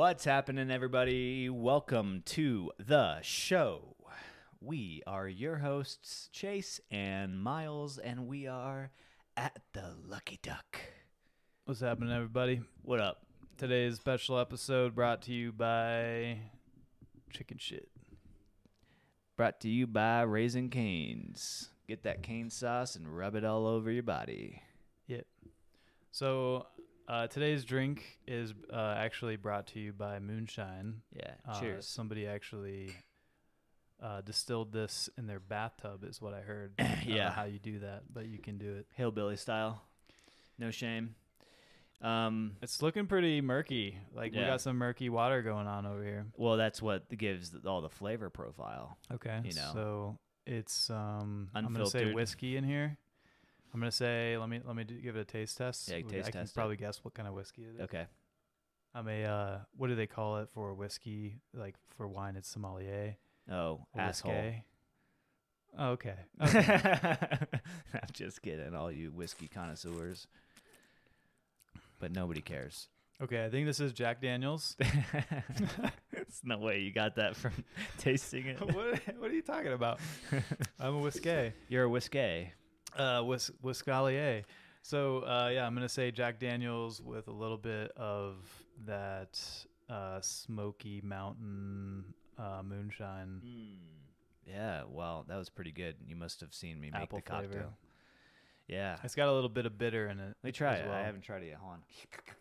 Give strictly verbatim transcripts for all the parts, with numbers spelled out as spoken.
What's happening, everybody? Welcome to the show. We are your hosts, Chase and Miles, and we are at the Lucky Duck. What's happening, everybody? What up? Today's special episode brought to you by Chicken Shit. Brought to you by Raising Cane's. Get that cane sauce and rub it all over your body. Yep. So uh, today's drink is uh, actually brought to you by Moonshine. Yeah, Uh, cheers. somebody actually uh, distilled this in their bathtub, is what I heard. I don't know Yeah. how you do that, but you can do it. Hillbilly style. No shame. Um, It's looking pretty murky. Like we Yeah. got some murky water going on over here. well, that's what gives all the flavor profile. Okay. You know. So it's um I'm gonna say Unfiltered. whiskey in here. I'm gonna say let me let me do, give it a taste test. Yeah, We- taste I can test it. probably guess what kind of whiskey it is. Okay. I'm a uh what do they call it for whiskey? Like for wine, it's sommelier. Oh, Or asshole. whiskey. Oh, okay. okay. I'm just kidding, all you whiskey connoisseurs. But nobody cares. Okay, I think this is Jack Daniels. There's no way you got that from tasting it. what what are you talking about? I'm a whiskey. You're a whiskey. Uh, whis- Whiskalier. So, uh, yeah, I'm going to say Jack Daniels with a little bit of that uh, Smoky Mountain uh, moonshine. Yeah, well, that was pretty good. You must have seen me make Apple the cocktail. flavor. Yeah. It's got a little bit of bitter in it. Let me try as it. well. I haven't tried it yet. Hold on.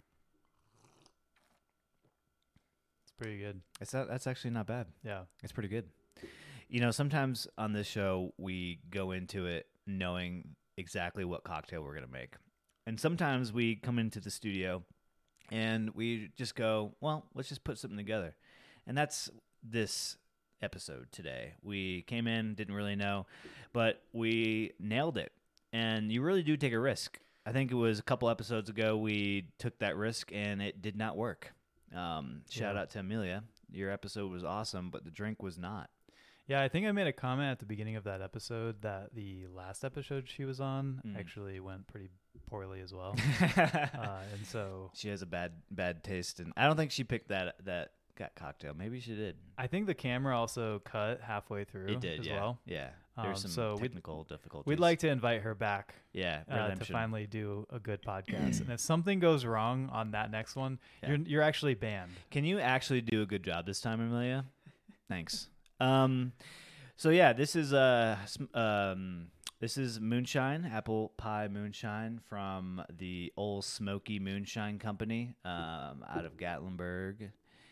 It's pretty good. It's not, that's actually not bad. Yeah. It's pretty good. You know, sometimes on this show, we go into it knowing exactly what cocktail we're going to make. And sometimes we come into the studio and we just go, well, let's just put something together. And that's this episode today. We came in, didn't really know, but we nailed it. And you really do take a risk. I think it was a couple episodes ago we took that risk and it did not work. Um, shout Yeah. out to Amelia. Your episode was awesome, but the drink was not. Yeah, I think I made a comment at the beginning of that episode that the last episode she was on Mm. actually went pretty poorly as well. uh, and so She has a bad bad taste, and I don't think she picked that that, that cocktail. Maybe she did. I think the camera also cut halfway through It did, as yeah. well. Yeah, Um, there's some so we'd- technical difficulties. We'd like to invite her back yeah, uh, to redemption. finally do a good podcast. And if something goes wrong on that next one, Yeah. you're you're actually banned. Can you actually do a good job this time, Amelia? Thanks. Um, so yeah, this is uh sm- um this is moonshine, apple pie moonshine from the Old Smoky Moonshine Company, um, out of Gatlinburg,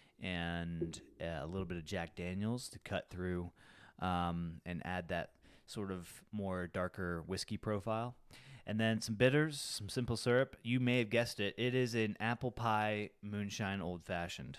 and uh, a little bit of Jack Daniels to cut through, um, and add that sort of more darker whiskey profile. And then some bitters, some simple syrup. You may have guessed it. It is an apple pie moonshine old fashioned.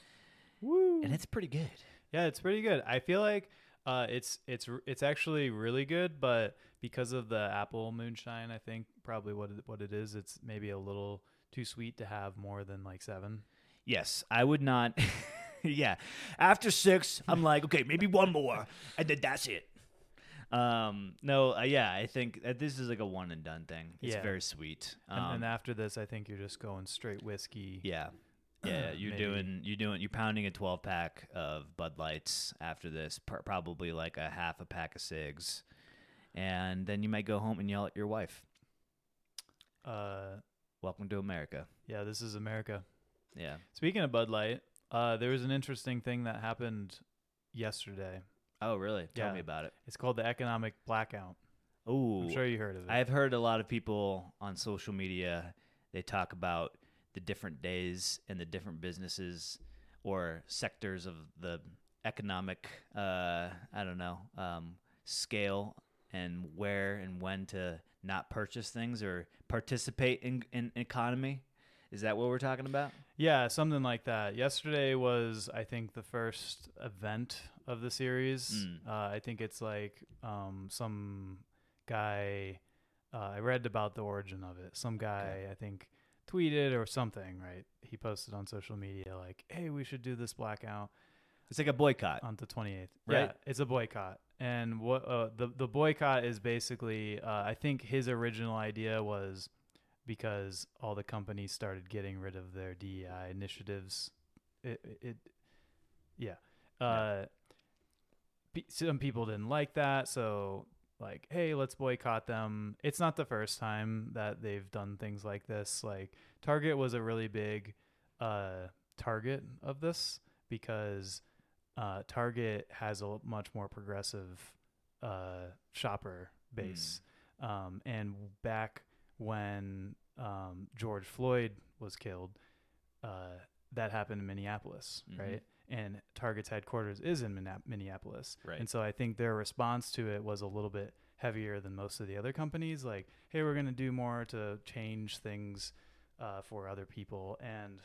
Woo! And it's pretty good. Yeah, it's pretty good. I feel like uh, it's it's r- it's actually really good, but because of the apple moonshine, I think probably what it, what it is, it's maybe a little too sweet to have more than like seven. Yes, I would not. Yeah. After six, I'm like, okay, maybe one more. And then that's it. Um, no, uh, yeah, I think that this is like a one and done thing. It's Yeah. very sweet. Um, And, and after this, I think you're just going straight whiskey. yeah. Yeah, you're Maybe. doing you're doing you're pounding a twelve pack of Bud Lights after this, pr- probably like a half a pack of cigs, and then you might go home and yell at your wife. Uh, Welcome to America. yeah, this is America. Yeah. Speaking of Bud Light, uh, there was an interesting thing that happened yesterday. Oh, really? Tell Yeah. me about it. It's called the economic blackout. Ooh, I'm sure you heard of it. I've heard a lot of people on social media, they talk about the different days and the different businesses or sectors of the economic, uh, I don't know, um, scale and where and when to not purchase things or participate in, in economy. Is that what we're talking about? Yeah, something like that. Yesterday was, I think, the first event of the series. Mm. Uh, I think it's like um, some guy. Uh, I read about the origin of it. Some guy, Okay. I think, tweeted or something. Right? He posted on social media like, "Hey, we should do this blackout It's like a boycott. on the twenty-eighth." Right. Yeah, it's a boycott. And what uh, the the boycott is basically, uh, I think his original idea was because all the companies started getting rid of their D E I initiatives it, it yeah. Uh, pe- some people didn't like that, so like, hey, let's boycott them. It's not the first time that they've done things like this. Like Target was a really big uh, target of this because uh, Target has a much more progressive uh, shopper base. Mm. Um, and back when um, George Floyd was killed, uh, that happened in Minneapolis, mm-hmm. right? And Target's headquarters is in Minneapolis. Right. And so I think their response to it was a little bit heavier than most of the other companies. Like, hey, we're going to do more to change things uh, for other people. And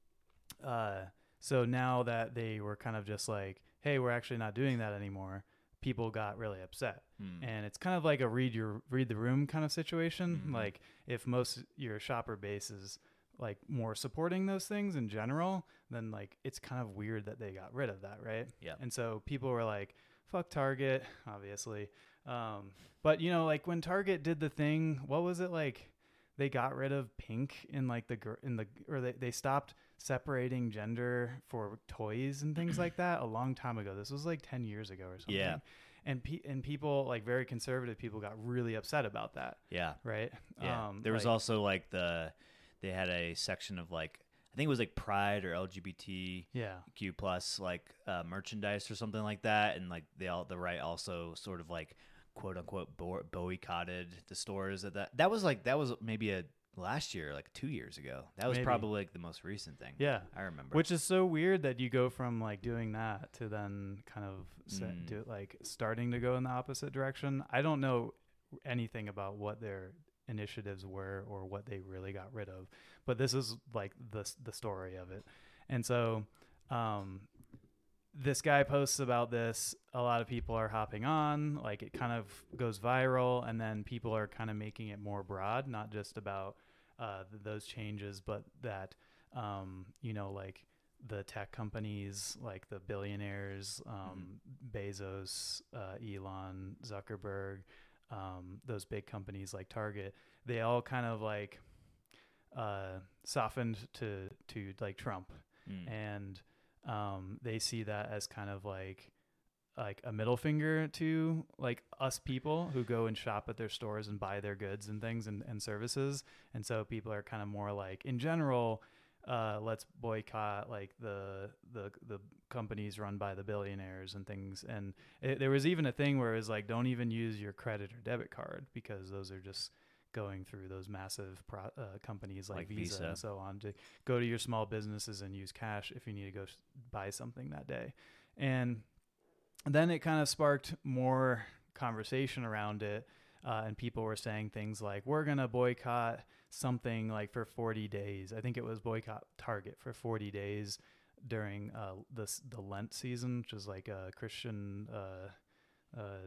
uh, so now that they were kind of just like, hey, we're actually not doing that anymore, people got really upset. Mm. And it's kind of like a read your read the room kind of situation. Mm-hmm. Like if most your shopper base is like more supporting those things in general, then like it's kind of weird that they got rid of that, right? Yeah. And so people were like, fuck Target, obviously. Um, but you know, like when Target did the thing, what was it like? They got rid of pink in like the gr- in the or they they stopped separating gender for toys and things like that a long time ago. This was like ten years ago or something. Yeah. And pe- and people like very conservative people got really upset about that. Yeah. Right. Yeah. Um, there was like, also like the. They had a section of like I think it was like Pride or L G B T yeah. Q plus like uh, merchandise or something like that, and like they all the right also sort of like quote unquote bo- boycotted the stores at that. That was like that was maybe a last year, like two years ago. That was maybe. probably like the most recent thing. Yeah, I remember. Which is so weird that you go from like doing that to then kind of set, Mm. do like starting to go in the opposite direction. I don't know anything about what their initiatives were or what they really got rid of, but this is like the the story of it. And so um this guy posts about this, a lot of people are hopping on, like it kind of goes viral, and then people are kind of making it more broad, not just about uh th- those changes, but that um you know, like the tech companies, like the billionaires, um mm-hmm. Bezos, uh Elon, Zuckerberg, Um, those big companies like Target, they all kind of like uh, softened to to like Trump, mm. and um, they see that as kind of like like a middle finger to like us people who go and shop at their stores and buy their goods and things and, and services. And so people are kind of more like, in general, uh, let's boycott like the the the companies run by the billionaires and things. And it, there was even a thing where it was like, don't even use your credit or debit card because those are just going through those massive pro, uh, companies like, like Visa, Visa and so on, to go to your small businesses and use cash if you need to go sh- buy something that day. And then it kind of sparked more conversation around it. Uh, and people were saying things like, we're going to boycott something like for forty days. I think it was boycott Target for forty days during uh, this, the Lent season, which is like a Christian uh, uh,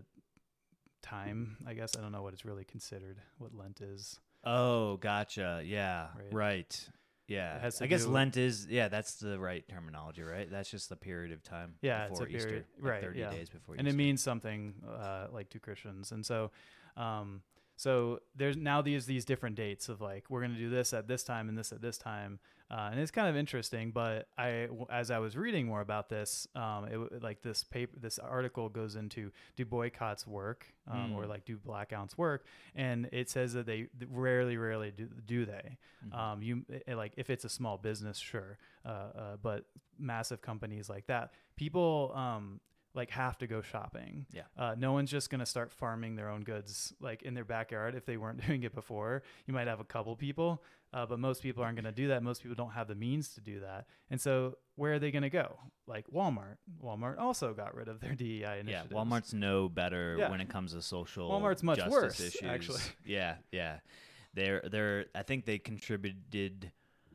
time, I guess. I don't know what it's really considered, what Lent is. Oh, gotcha. Yeah, right. right. Yeah, I guess Lent is, yeah, that's the right terminology, right? That's just the period of time yeah, before it's a Easter, period, like right, thirty yeah. days before and Easter. And it means something uh, like to Christians. And so um, so there's now these these different dates of like, we're going to do this at this time and this at this time. Uh, and it's kind of interesting, but I, as I was reading more about this, um, it like this paper, this article goes into, do boycotts work, um, mm. or like do blackouts work? And it says that they rarely, rarely do, do they. Mm-hmm. Um, you it, like if it's a small business, sure, uh, uh, but massive companies like that, people um, like have to go shopping. Yeah. Uh, no one's just going to start farming their own goods like in their backyard if they weren't doing it before. You might have a couple people. Uh, but most people aren't going to do that. Most people don't have the means to do that. And so where are they going to go? Like Walmart. Walmart also got rid of their D E I initiatives. Yeah, Walmart's no better yeah. when it comes to social Walmart's much justice worse, issues. actually. Yeah, yeah. They're they're I think they contributed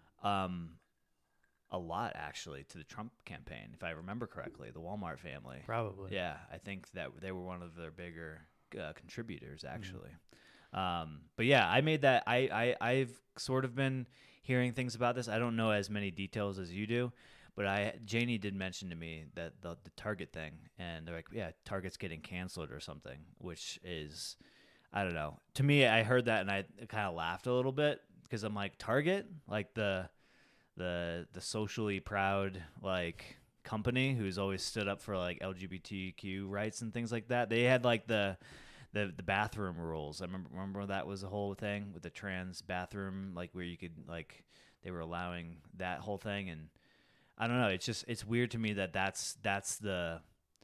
um a lot actually to the Trump campaign, if I remember correctly, the Walmart family. Probably. Yeah, I think that they were one of their bigger uh, contributors actually. Mm. Um, but yeah, I made that, I, I, I've sort of been hearing things about this. I don't know as many details as you do, but I, Janie did mention to me that the, the Target thing, and they're like, yeah, Target's getting canceled or something, which is, I don't know. To me, I heard that and I kind of laughed a little bit because I'm like, Target, like the, the the socially proud like company who's always stood up for like L G B T Q rights and things like that. They had like the the the bathroom rules. I remember remember that was a whole thing with the trans bathroom, like where you could like they were allowing that whole thing. And I don't know, it's just it's weird to me that that's that's the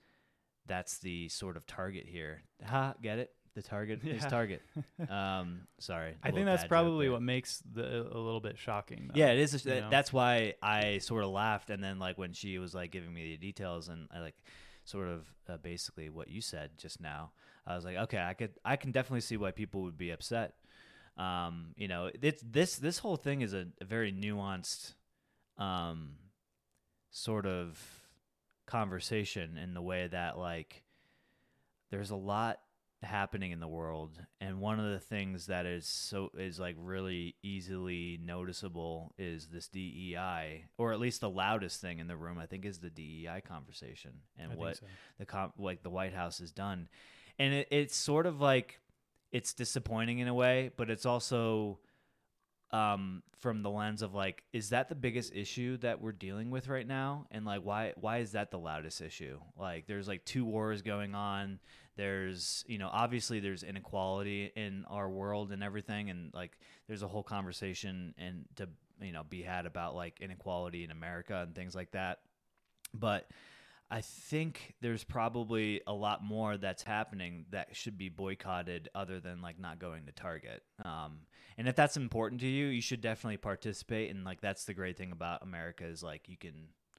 that's the sort of target here. Ha, get it? The target is Yeah. Target. Um, sorry. I think that's probably what makes the a little bit shocking. Though, Yeah, it is. A, you know? That's why I sort of laughed, and then like when she was like giving me the details, and I like sort of uh, basically what you said just now, I was like, okay, I could, I can definitely see why people would be upset. Um, you know, it's this this whole thing is a, a very nuanced, um, sort of conversation in the way that like there's a lot happening in the world, and one of the things that is so is like really easily noticeable is this D E I, or at least the loudest thing in the room I think is the D E I conversation and I what think so. the com- like the White House has done. And it, it's sort of like it's disappointing in a way, but it's also um from the lens of like, is that the biggest issue that we're dealing with right now? And like why why is that the loudest issue? Like there's like two wars going on. There's, you know, obviously there's inequality in our world and everything, and like there's a whole conversation and to, you know, be had about like inequality in America and things like that. But I think there's probably a lot more that's happening that should be boycotted other than like not going to Target. Um, and if that's important to you, you should definitely participate. And like that's the great thing about America is like you can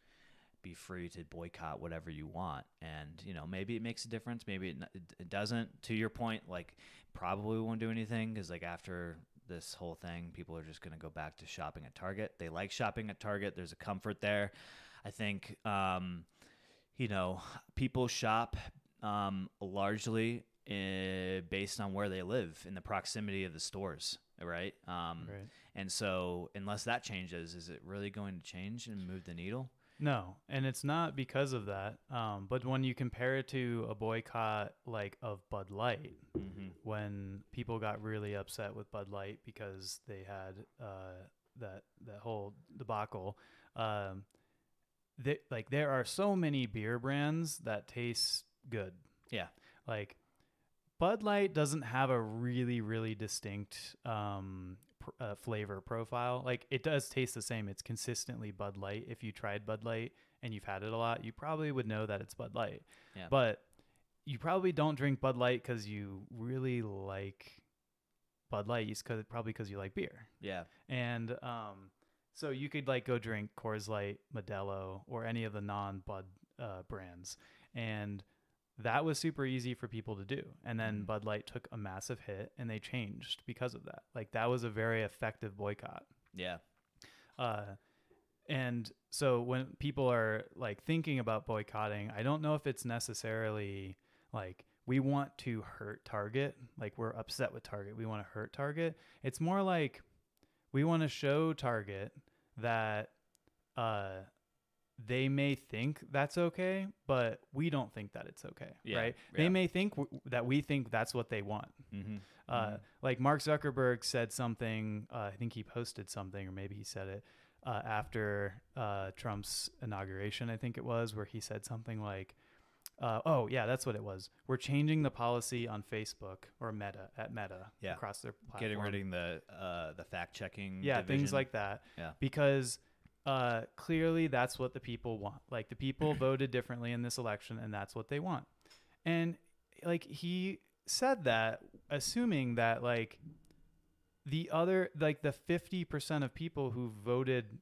be free to boycott whatever you want. And, you know, maybe it makes a difference. Maybe it, it doesn't. To your point, like probably won't do anything because like after this whole thing, people are just going to go back to shopping at Target. They like shopping at Target. There's a comfort there. I think, um, you know, people shop um, largely uh, based on where they live in the proximity of the stores, right? Um, Right. And so unless that changes, is it really going to change and move the needle? No, and it's not because of that. Um, but when you compare it to a boycott like of Bud Light, Mm-hmm. when people got really upset with Bud Light because they had uh, that that whole debacle, um, they, like there are so many beer brands that taste good. Yeah. Like Bud Light doesn't have a really really distinct um, pr- uh, flavor profile. Like it does taste the same. It's consistently Bud Light. If you tried Bud Light and you've had it a lot, you probably would know that it's Bud Light. Yeah. But you probably don't drink Bud Light because you really like Bud Light. It's cause, probably because you like beer. Yeah. And um, so you could like go drink Coors Light, Modelo, or any of the non-Bud uh, brands. And that was super easy for people to do. And then Mhm. Bud Light took a massive hit and they changed because of that. Like that was a very effective boycott. Yeah. Uh, and so when people are like thinking about boycotting, I don't know if it's necessarily like we want to hurt Target, like we're upset with Target, we want to hurt Target. It's more like we want to show Target that uh, they may think that's okay, but we don't think that it's okay, Yeah, right? yeah. They may think w- that we think that's what they want. Mm-hmm. Uh, Mhm. Like Mark Zuckerberg said something, uh, I think he posted something, or maybe he said it uh, after uh, Trump's inauguration, I think it was, where he said something like, uh, oh, yeah, that's what it was. We're changing the policy on Facebook or Meta at Meta Yeah. across their platform. Getting rid of the uh, the fact checking. Yeah, things division. like that. Yeah. Because uh, clearly that's what the people want. Like the people voted differently in this election, and that's what they want. And like he said that, assuming that like the other, like the fifty percent of people who voted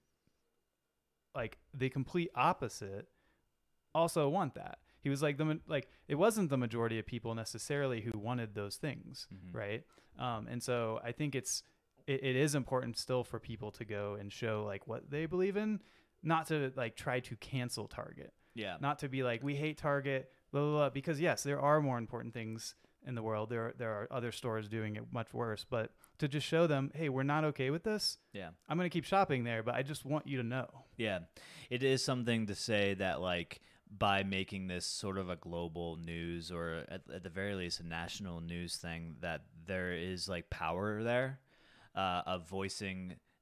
like the complete opposite also want that. He was like the ma- like it wasn't the majority of people necessarily who wanted those things, Mhm. right? Um, and so I think it's it, it is important still for people to go and show like what they believe in, not to like try to cancel Target, Yeah. not to be like we hate Target, blah blah blah. Because yes, there are more important things in the world. There are, there are other stores doing it much worse, but to just show them, hey, we're not okay with this. Yeah. I'm gonna keep shopping there, but I just want you to know. Yeah. It is something to say that like by making this sort of a global news, or at, at the very least a national news thing, that there is like power there uh, of voicing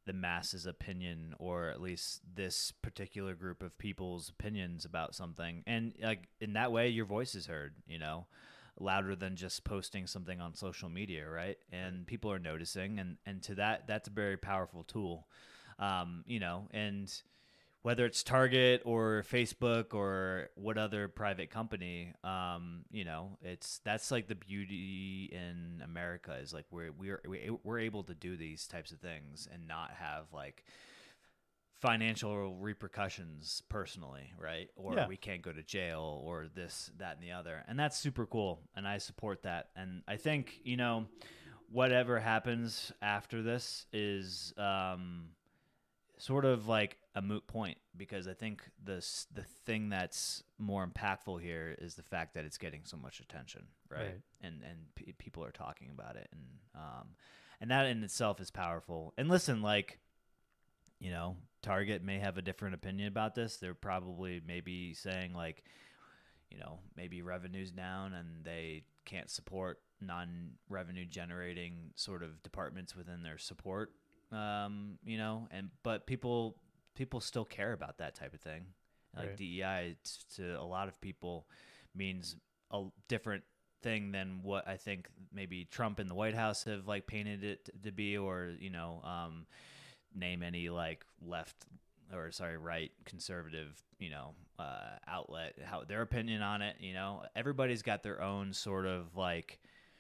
the masses' opinion, or at least this particular group of people's opinions about something. And like in that way, your voice is heard, you know, louder than just posting something on social media, right? And people are noticing, and and to that, that's a very powerful tool, um, you know, and whether it's Target or Facebook or what other private company, um, you know, it's that's like the beauty in America is like we're we're we're able to do these types of things and not have like financial repercussions personally, right? Or Yeah. we can't go to jail or this, that, and the other. And that's super cool. And I support that. And I think, you know, whatever happens after this is um, sort of like a moot point, because I think this the thing that's more impactful here is the fact that it's getting so much attention, right? Right. And and p- people are talking about it, and um, and that in itself is powerful. And listen, like, you know, Target may have a different opinion about this. They're probably maybe saying like, you know, maybe revenue's down and they can't support non-revenue generating sort of departments within their support. Um, you know, and but people people still care about that type of thing. Like Right. D E I t- to a lot of people means a different thing than what I think maybe Trump and the White House have like painted it to be, or you know, um, name any like left or sorry right conservative, you know, uh, outlet, how their opinion on it. You know, everybody's got their own sort of like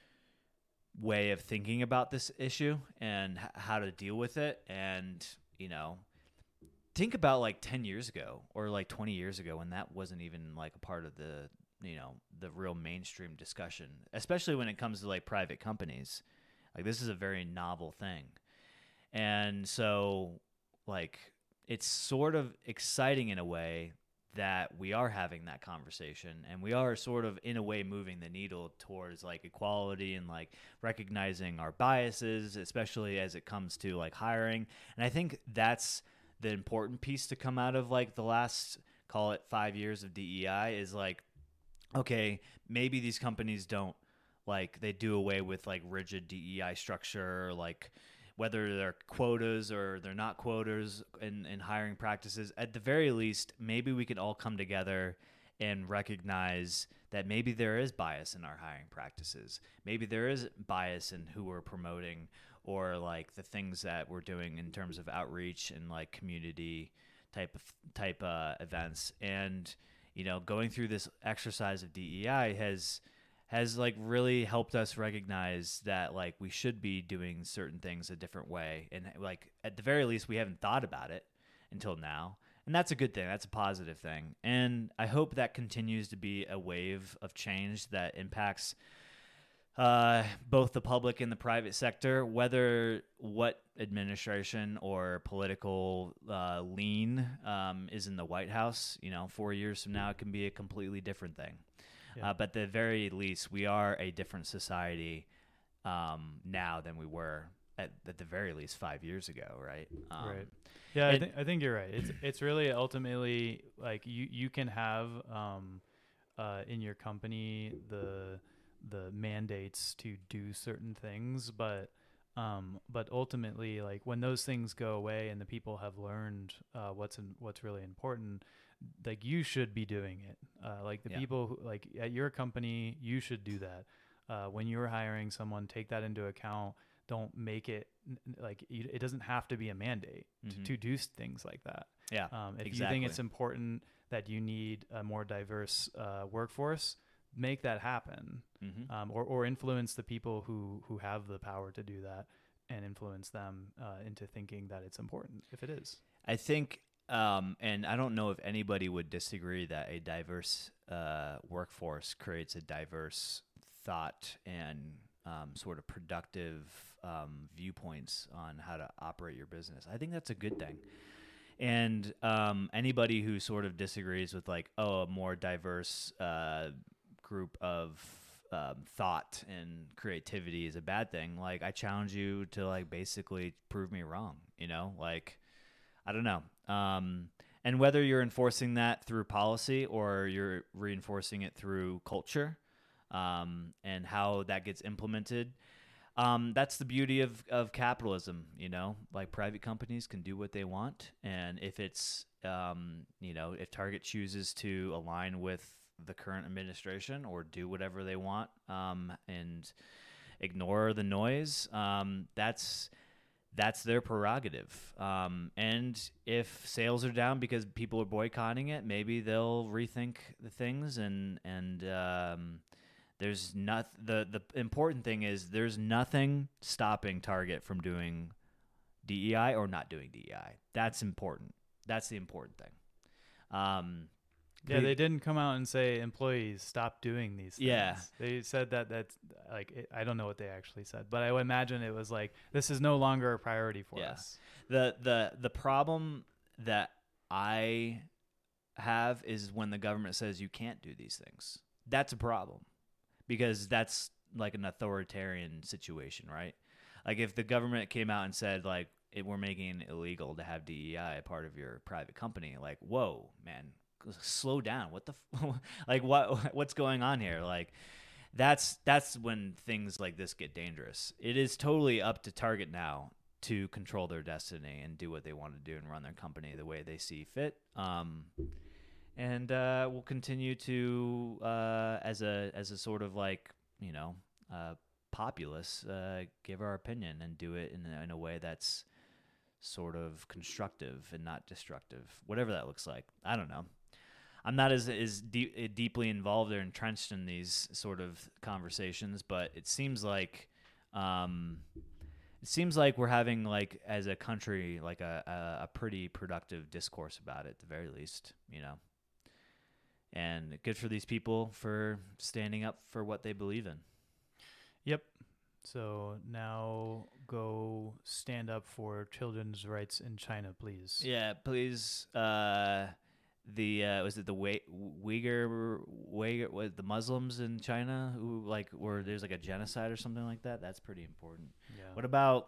way of thinking about this issue and h- how to deal with it. And, you know, think about like ten years ago or like twenty years ago when that wasn't even like a part of the, you know, the real mainstream discussion, especially when it comes to like private companies. Like this is a very novel thing. And so like it's sort of exciting in a way that we are having that conversation, and we are sort of in a way moving the needle towards like equality and like recognizing our biases, especially as it comes to like hiring. And I think that's the important piece to come out of like the last, call it five years of D E I, is like, okay, maybe these companies don't like, they do away with like rigid D E I structure, like whether they're quotas or they're not quotas in, in hiring practices. At the very least, maybe we can all come together and recognize that maybe there is bias in our hiring practices. Maybe there is bias in who we're promoting, or like the things that we're doing in terms of outreach and like community type of type uh, events. And, you know, going through this exercise of D E I has has like really helped us recognize that like we should be doing certain things a different way. And like at the very least, we haven't thought about it until now. And that's a good thing. That's a positive thing. And I hope that continues to be a wave of change that impacts uh, both the public and the private sector, whether what administration or political uh, lean um, is in the White House. You know, four years from now, it can be a completely different thing. Yeah. Uh, but at the very least, we are a different society um, now than we were at, at the very least five years ago, right? Um, Right. Yeah, I and- think I think you're right. It's it's really ultimately like you you can have um, uh, in your company the the mandates to do certain things, but um, but ultimately, like when those things go away and the people have learned uh, what's in, what's really important, like you should be doing it. Uh, like the Yeah. people who, like at your company, you should do that. Uh, when you're hiring someone, take that into account. Don't make it n- n- like you, it doesn't have to be a mandate Mhm. to, to do s- things like that. Yeah, Um, if you exactly. think it's important that you need a more diverse uh, workforce, make that happen, Mhm. um, or or influence the people who who have the power to do that, and influence them uh, into thinking that it's important if it is. I think, um, and I don't know if anybody would disagree that a diverse uh, workforce creates a diverse thought and um, sort of productive um, viewpoints on how to operate your business. I think that's a good thing. And um, anybody who sort of disagrees with like, oh, a more diverse uh, group of um, thought and creativity is a bad thing, like I challenge you to like basically prove me wrong, you know, like, I don't know. Um, and whether you're enforcing that through policy or you're reinforcing it through culture um, and how that gets implemented, Um, that's the beauty of, of capitalism, you know, like private companies can do what they want. And if it's, um, you know, if Target chooses to align with the current administration or do whatever they want um, and ignore the noise, um, that's that's their prerogative. Um, and if sales are down because people are boycotting it, maybe they'll rethink the things and, and, um, there's not the the important thing is there's nothing stopping Target from doing D E I or not doing D E I. That's important. That's the important thing. Um, Yeah, they didn't come out and say employees stop doing these things. Yeah. They said that that's like it, I don't know what they actually said, but I would imagine it was like this is no longer a priority for Yeah. us. The the the problem that I have is when the government says you can't do these things. That's a problem. Because that's like an authoritarian situation, right? Like if the government came out and said like it, we're making it illegal to have D E I a part of your private company, like whoa, man, slow down. What the f- like what what's going on here? Like that's that's when things like this get dangerous. It is totally up to Target now to control their destiny and do what they want to do and run their company the way they see fit. Um, and uh, we'll continue to uh, as a as a sort of like you know uh, populace uh, give our opinion and do it in a, in a way that's sort of constructive and not destructive, whatever that looks like. I don't know. I'm not as as de- deeply involved or entrenched in these sort of conversations, but it seems like um, it seems like we're having like as a country like a, a a pretty productive discourse about it at the very least, you know. And good for these people for standing up for what they believe in. Yep. So now go stand up for children's rights in China, please. Yeah, please. Uh, the uh, was it the Wei- Uyghur, Uyghur, what, the Muslims in China who like were there's like a genocide or something like that? That's pretty important. Yeah. What about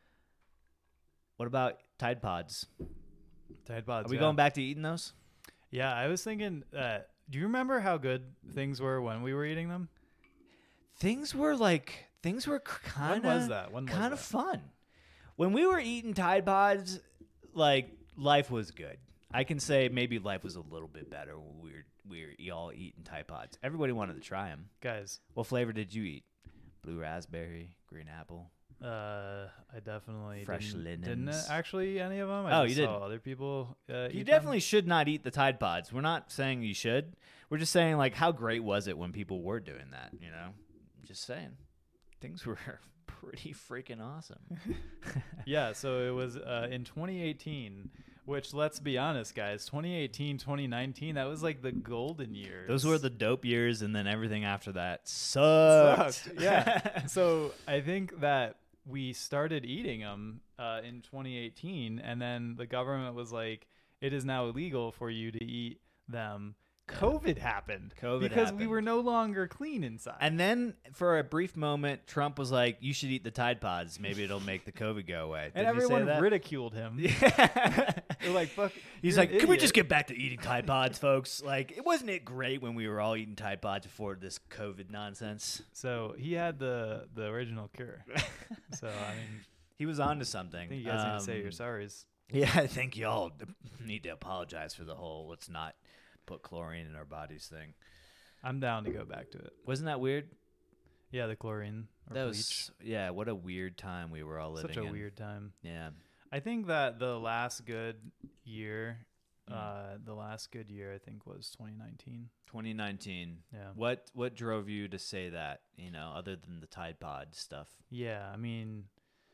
what about Tide Pods? Tide Pods. Are we yeah. going back to eating those? Yeah, I was thinking. Uh, do you remember how good things were when we were eating them? Things were like things were kind of When was that? When was kind of that? fun. When we were eating Tide Pods, like life was good. I can say maybe life was a little bit better when we were we were all eating Tide Pods. Everybody wanted to try them. Guys, What flavor did you eat? Blue raspberry, green apple. uh, I definitely Fresh didn't, didn't linens. actually eat any of them. I Oh, just you saw didn't? other people. Uh, You eat definitely them. should not eat the Tide Pods. We're not saying you should. We're just saying like how great was it when people were doing that, you know? Just saying. Things were pretty freaking awesome. Yeah, so it was uh, in twenty eighteen, which let's be honest, guys, twenty eighteen, twenty nineteen, that was like the golden years. Those were the dope years, and then everything after that sucked. Sucked, yeah. So I think that we started eating them uh, in twenty eighteen, and then the government was like, it is now illegal for you to eat them. COVID happened. COVID because happened. we were no longer clean inside. And then for a brief moment, Trump was like, "You should eat the Tide Pods. Maybe it'll make the COVID go away." And Didn't he say everyone that? ridiculed him. Yeah. They're like, "Fuck." He's you're like, an "Can we idiot." just get back to eating Tide Pods, folks? Like, it wasn't it great when we were all eating Tide Pods before this COVID nonsense?" So he had the the original cure. So I mean, He was on to something. I think you guys need to say Um, your sorries. Yeah, I think y'all need to apologize for the whole "let's not put chlorine in our bodies" thing. I'm down to go back to it. Wasn't that weird? Yeah, the chlorine or That bleach. was yeah. What a weird time we were all living Such a in. weird time. Yeah. I think that the last good year, Mm. uh, the last good year, I think was twenty nineteen. twenty nineteen. Yeah. What what drove you to say that? You know, other than the Tide Pod stuff. Yeah, I mean,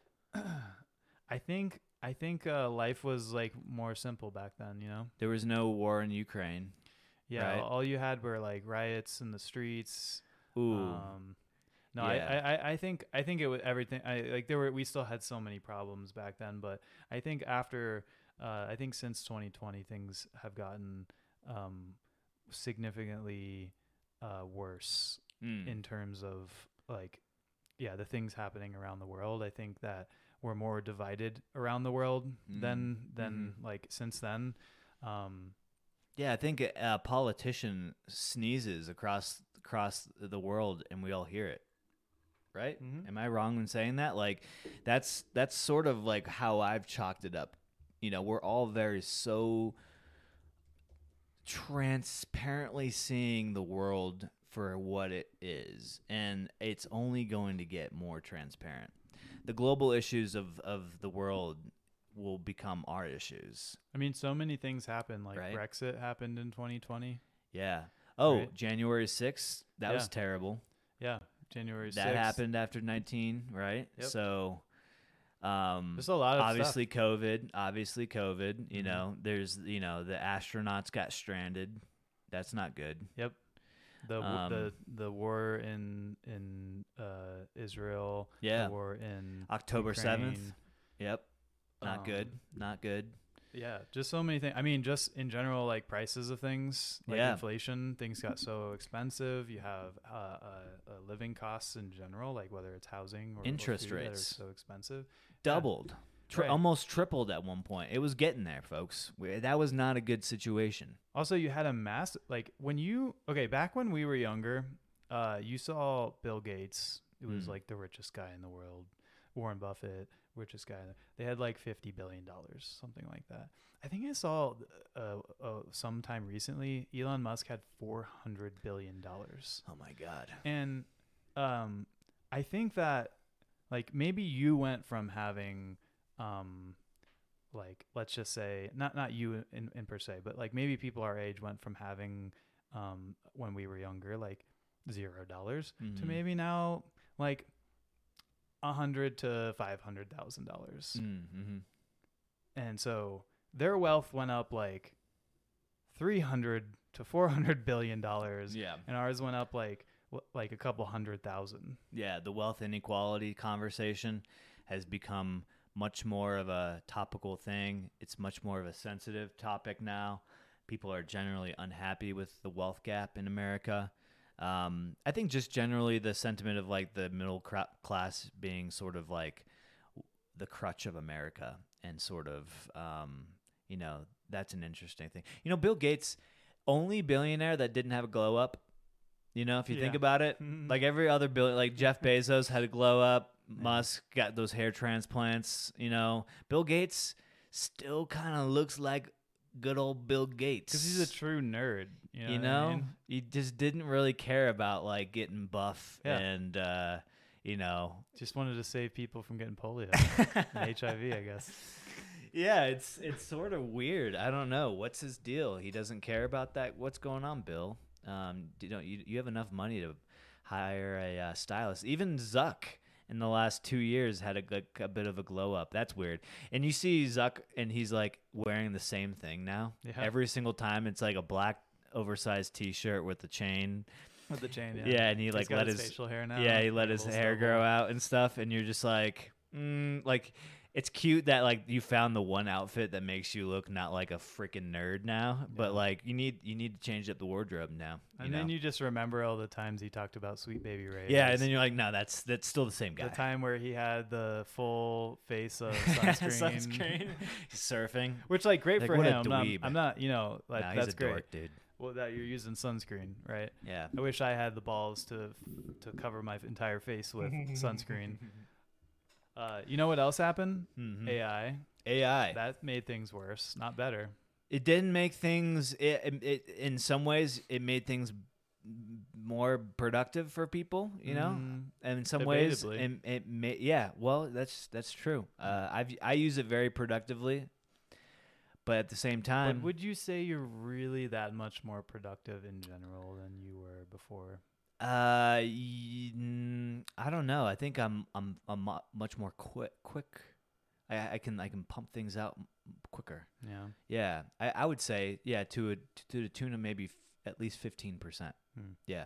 I think I think uh, life was like more simple back then. You know. There was no war in Ukraine. Yeah. Right. All you had were like riots in the streets. Ooh. Um, no, Yeah. I, I, I think I think it was everything. I like there were we still had so many problems back then, but I think after uh, I think since twenty twenty things have gotten um, significantly uh, worse Mm. in terms of like yeah the things happening around the world. I think that we're more divided around the world Mm. than than Mhm. like since then. Um, Yeah, I think a, a politician sneezes across across the world and we all hear it. right? Mhm. Am I wrong in saying that? Like, that's that's sort of like how I've chalked it up. You know, we're all very so transparently seeing the world for what it is, and it's only going to get more transparent. The global issues of, of the world will become our issues. I mean, so many things happen. Like Right. Brexit happened in twenty twenty. Yeah. Oh, Right. January sixth, that was Yeah. terrible. Yeah, January That sixth. happened after nineteen, right? Yep. So, um, There's a lot of obviously COVID, obviously COVID, you Mhm. know, there's, you know, the astronauts got stranded. That's not good. Yep. The w Um, the the war in in uh, Israel. Yeah. The war in October seventh. Ukraine. Yep. Not good. Um, Not good. Yeah, just so many things. I mean, just in general, like prices of things, like Yeah. inflation, things got so expensive. You have uh, uh, uh, living costs in general, like whether it's housing or or Interest food that are rates. so expensive. Doubled. Tri- Right. Almost tripled at one point. It was getting there, folks. We- That was not a good situation. Also, you had a mass like when you okay back when we were younger, uh, you saw Bill Gates, who was Mm. like the richest guy in the world, Warren Buffett, richest guy. in the- They had like fifty billion dollars, something like that. I think I saw uh, uh, sometime recently, Elon Musk had four hundred billion dollars, Oh my God. and um, I think that like maybe you went from having um like let's just say not not you in, in per se, but like maybe people our age went from having um when we were younger like zero dollars to Mhm. maybe now like a hundred to five hundred thousand dollars, Mm-hmm. and so their wealth went up like three hundred to four hundred billion dollars, Yeah. and ours went up like w- like a couple hundred thousand. Yeah, the wealth inequality conversation has become much more of a topical thing. It's much more of a sensitive topic now. People are generally unhappy with the wealth gap in America. Um, I think just generally the sentiment of like the middle cra- class being sort of like the crutch of America, and sort of, um, you know, that's an interesting thing. You know, Bill Gates, only billionaire that didn't have a glow up. You know, if you think Yeah. about it, Mhm. like every other bill, like Jeff Bezos had a glow up. Musk got those hair transplants. You know, Bill Gates still kind of looks like good old Bill Gates Because he's a true nerd. You know, you what I know, mean? he just didn't really care about like getting buff Yeah. and uh, you know, Just wanted to save people from getting polio and H I V, I guess. yeah, it's it's sort of weird. I don't know what's his deal. He doesn't care about that. What's going on, Bill? Um, you know, you you have enough money to hire a uh, stylist. Even Zuck in the last two years had a, like, a bit of a glow up. That's weird. And you see Zuck, and he's like wearing the same thing now. Yeah. Every single time, it's like a black oversized T-shirt with the chain. With the chain, yeah. Yeah, and he He's like got let his his facial hair now. yeah, he like let a his little hair stubble. grow out and stuff, and you're just like, mm, like it's cute that like you found the one outfit that makes you look not like a freaking nerd now, but Yeah. like you need you need to change up the wardrobe now. You And know? then you just remember all the times he talked about Sweet Baby Ray. yeah, and then you're like, no, that's that's still the same guy. the time where he had the full face of sunscreen. Sunscreen. He's surfing. Which, like, great Like, for what a him. I'm not, dweeb. I'm not, you know, like, Nah, that's he's a great. dork, dude. Well, that you're using sunscreen, right? Yeah. I wish I had the balls to to cover my entire face with sunscreen. Uh, you know what else happened? Mhm. A I. A I. That made things worse, not better. It didn't make things. It, it, it in some ways it made things more productive for people. You know. Mm, And in some ways, Debatably. it, it may, yeah. Well, that's that's true. Uh, I've I use it very productively, but at the same but time, would you say you're really that much more productive in general than you were before? uh, y- mm, I don't know. I think I'm I'm I'm mu- much more quick. Quick, I I can I can pump things out m- quicker. Yeah. Yeah, I, I would say yeah to a to the tune of maybe f- at least fifteen percent. Hmm. Yeah.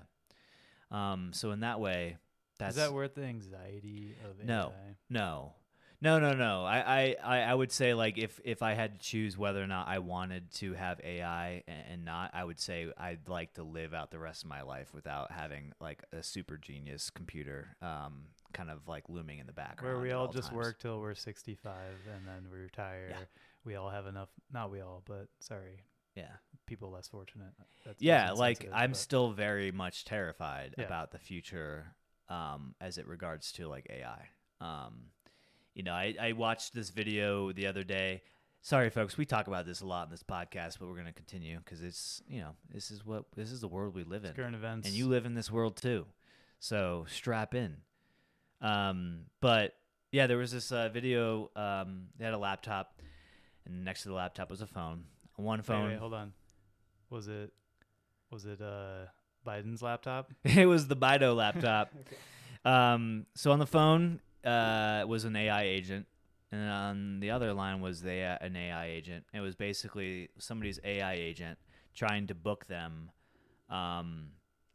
Um. So in that way, that's Is that worth the anxiety of No. A I? No, no, no, no. I, I, I I would say like if, if I had to choose whether or not I wanted to have A I and, and not, I would say I'd like to live out the rest of my life without having like a super genius computer, um, kind of like looming in the background. Where we at all just times. work till we're sixty-five and then we retire. Yeah. We all have enough. Not we all, but sorry, Yeah, people less fortunate. That's yeah. that's Like insensitive, I'm but- still very much terrified Yeah. about the future um, as it regards to like A I. Um, you know, I, I watched this video the other day. Sorry, folks, we talk about this a lot in this podcast, but we're going to continue because it's, you know, this is what this is the world we live in. It's current events. And you live in this world too. So strap in. Um, but yeah, there was this uh, video. Um, they had a laptop, and next to the laptop was a phone. One phone. Wait, wait, hold on. Was it was it uh, Biden's laptop? It was the Bido laptop. Okay. Um, so on the phone uh, was an A I agent, and on the other line was the, uh, an A I agent. It was basically somebody's A I agent trying to book them um,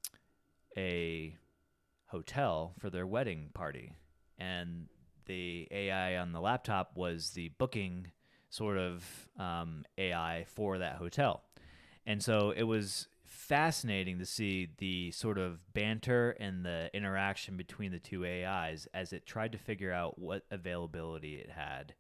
a hotel for their wedding party, and the A I on the laptop was the booking sort of um, A I for that hotel. And so it was fascinating to see the sort of banter and the interaction between the two A Is as it tried to figure out what availability it had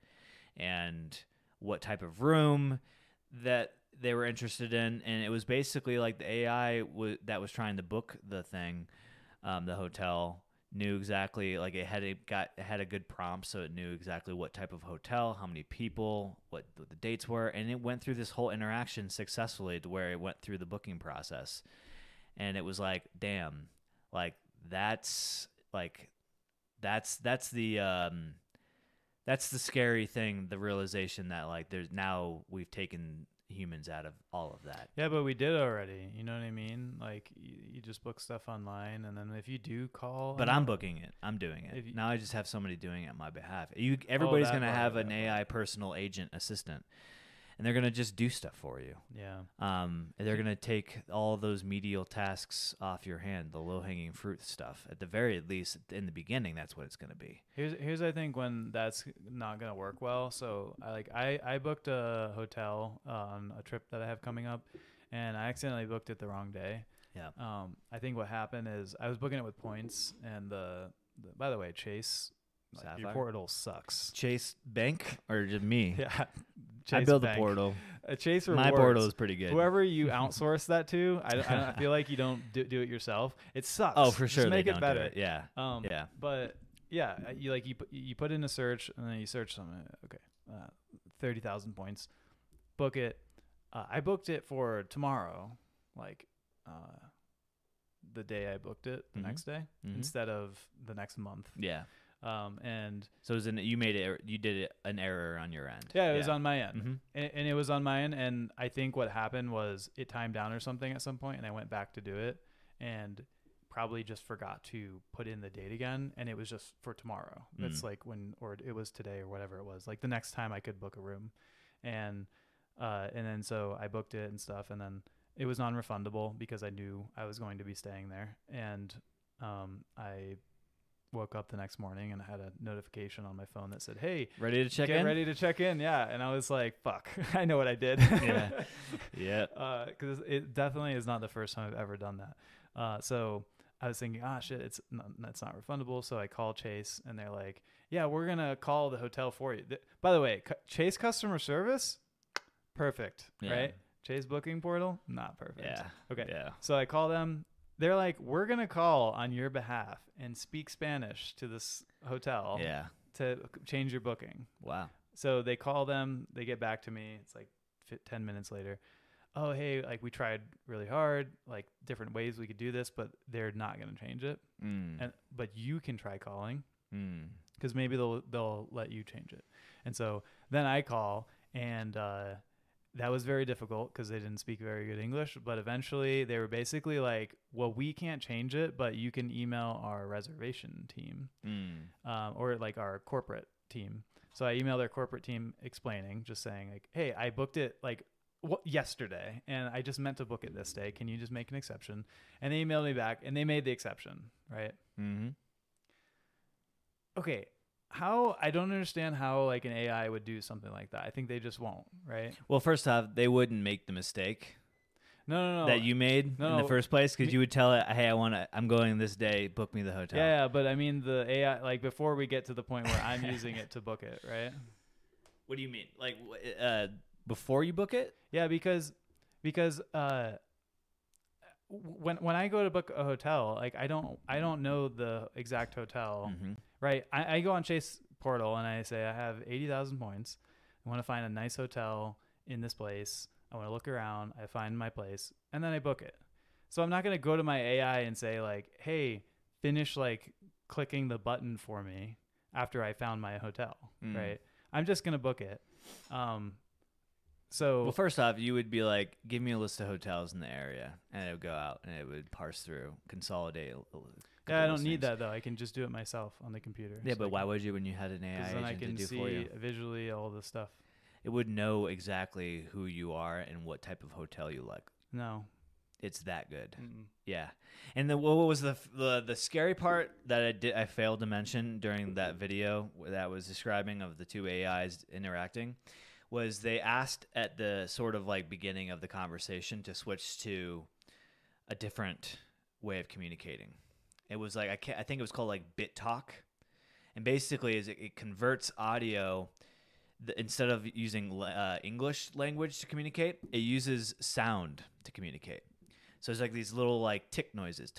and what type of room that they were interested in. And it was basically like the A I w- that was trying to book the thing, um, the hotel, knew exactly, like it had a, got it had a good prompt, so it knew exactly what type of hotel, how many people, what, what the dates were, and it went through this whole interaction successfully to where it went through the booking process. And it was like, damn, like that's like that's that's the um that's the scary thing, the realization that like there's now we've taken humans out of all of that. Yeah, but we did already. You know what I mean? Like you, you just book stuff online, and then if you do call, but I'm booking it. I'm doing it you, now. I just have somebody doing it on my behalf. You, everybody's oh, gonna part, have an part. A I personal agent assistant, and they're gonna just do stuff for you. Yeah. Um, they're gonna take all those medial tasks off your hand, the low hanging fruit stuff. At the very least, in the beginning, that's what it's gonna be. Here's here's I think when that's not gonna work well. So I like I I booked a hotel on a trip that I have coming up, and I accidentally booked it the wrong day. Yeah. Um, I think what happened is I was booking it with points, and the, the by the way, Chase, like, your portal sucks. Chase Bank or just me? Yeah. Chase I build Bank. a portal. A Chase Rewards. My portal is pretty good. Whoever you outsource that to, I, I, I feel like you don't do, do it yourself. It sucks. Oh, for sure. Just make they it don't better. do it. Yeah. Um, yeah. But yeah, you like you put, you put in a search, and then you search something. Okay, uh, thirty thousand points. Book it. Uh, I booked it for tomorrow, like uh, the day I booked it, the mm-hmm. next day, mm-hmm. instead of the next month. Yeah. Um, and so it was an, you made it, you did it, an error on your end. Yeah, it yeah. was on my end, mm-hmm. and, and it was on my end. And I think what happened was it timed down or something at some point, and I went back to do it, and probably just forgot to put in the date again, and it was just for tomorrow. Mm. It's like when, or it was today or whatever it was, like the next time I could book a room, and uh, and then so I booked it and stuff, and then it was non-refundable because I knew I was going to be staying there, and um, I woke up the next morning and I had a notification on my phone that said, "Hey, ready to check get in? ready to check in." Yeah, and I was like, "Fuck, I know what I did." yeah, yeah. Because uh, it definitely is not the first time I've ever done that. Uh, so I was thinking, "Ah, shit, it's not, that's not refundable." So I call Chase, and they're like, "Yeah, we're gonna call the hotel for you." Th- By the way, cu- Chase customer service, perfect, yeah. right? Chase booking portal, not perfect. Yeah. Okay. Yeah. So I call them. They're like, "We're going to call on your behalf and speak Spanish to this hotel yeah. to change your booking." Wow. So they call them. They get back to me. It's like ten minutes later. "Oh, hey, like we tried really hard, like different ways we could do this, but they're not going to change it. Mm. And But you can try calling because mm. maybe they'll they'll let you change it." And so then I call, and uh, that was very difficult because they didn't speak very good English. But eventually they were basically like, "Well, we can't change it, but you can email our reservation team Mm. um, or like our corporate team." So I emailed their corporate team explaining, just saying like, "Hey, I booked it like w- yesterday and I just meant to book it this day. Can you just make an exception?" And they emailed me back and they made the exception, right? Mm-hmm. Okay. How I don't understand how like an A I would do something like that. I think they just won't, right? Well, first off, they wouldn't make the mistake No, no, no. that you made No, in the no. first place because Me- you would tell it, "Hey, I want to. I'm going this day. Book me the hotel." Yeah, yeah, but I mean the A I, like before we get to the point where I'm using it to book it, right? What do you mean? Like uh, before you book it? Yeah, because because uh, when when I go to book a hotel, like I don't I don't know the exact hotel, Mm-hmm. right? I, I go on Chase Portal and I say I have eighty thousand points. I want to find a nice hotel in this place. I want to look around. I find my place, and then I book it. So I'm not gonna go to my A I and say like, "Hey, finish like clicking the button for me after I found my hotel," Mm. right? I'm just gonna book it. Um, so Well, first off, you would be like, give me a list of hotels in the area, and it would go out and it would parse through, consolidate. A, a couple yeah, I don't listings. need that though. I can just do it myself on the computer. Yeah, So but I why can- would you when you had an A I 'cause then I agent can to do for see you? visually all the stuff. It would know exactly who you are and what type of hotel you like. No. It's that good. Mm-mm. Yeah. And then what was the the the scary part that I did I failed to mention during that video that I was describing of the two A Is interacting was they asked at the sort of like beginning of the conversation to switch to a different way of communicating. It was like I can't, I think it was called like Bit Talk, and basically is it, it converts audio. The, instead of using uh, English language to communicate, it uses sound to communicate. So it's like these little like tick noises,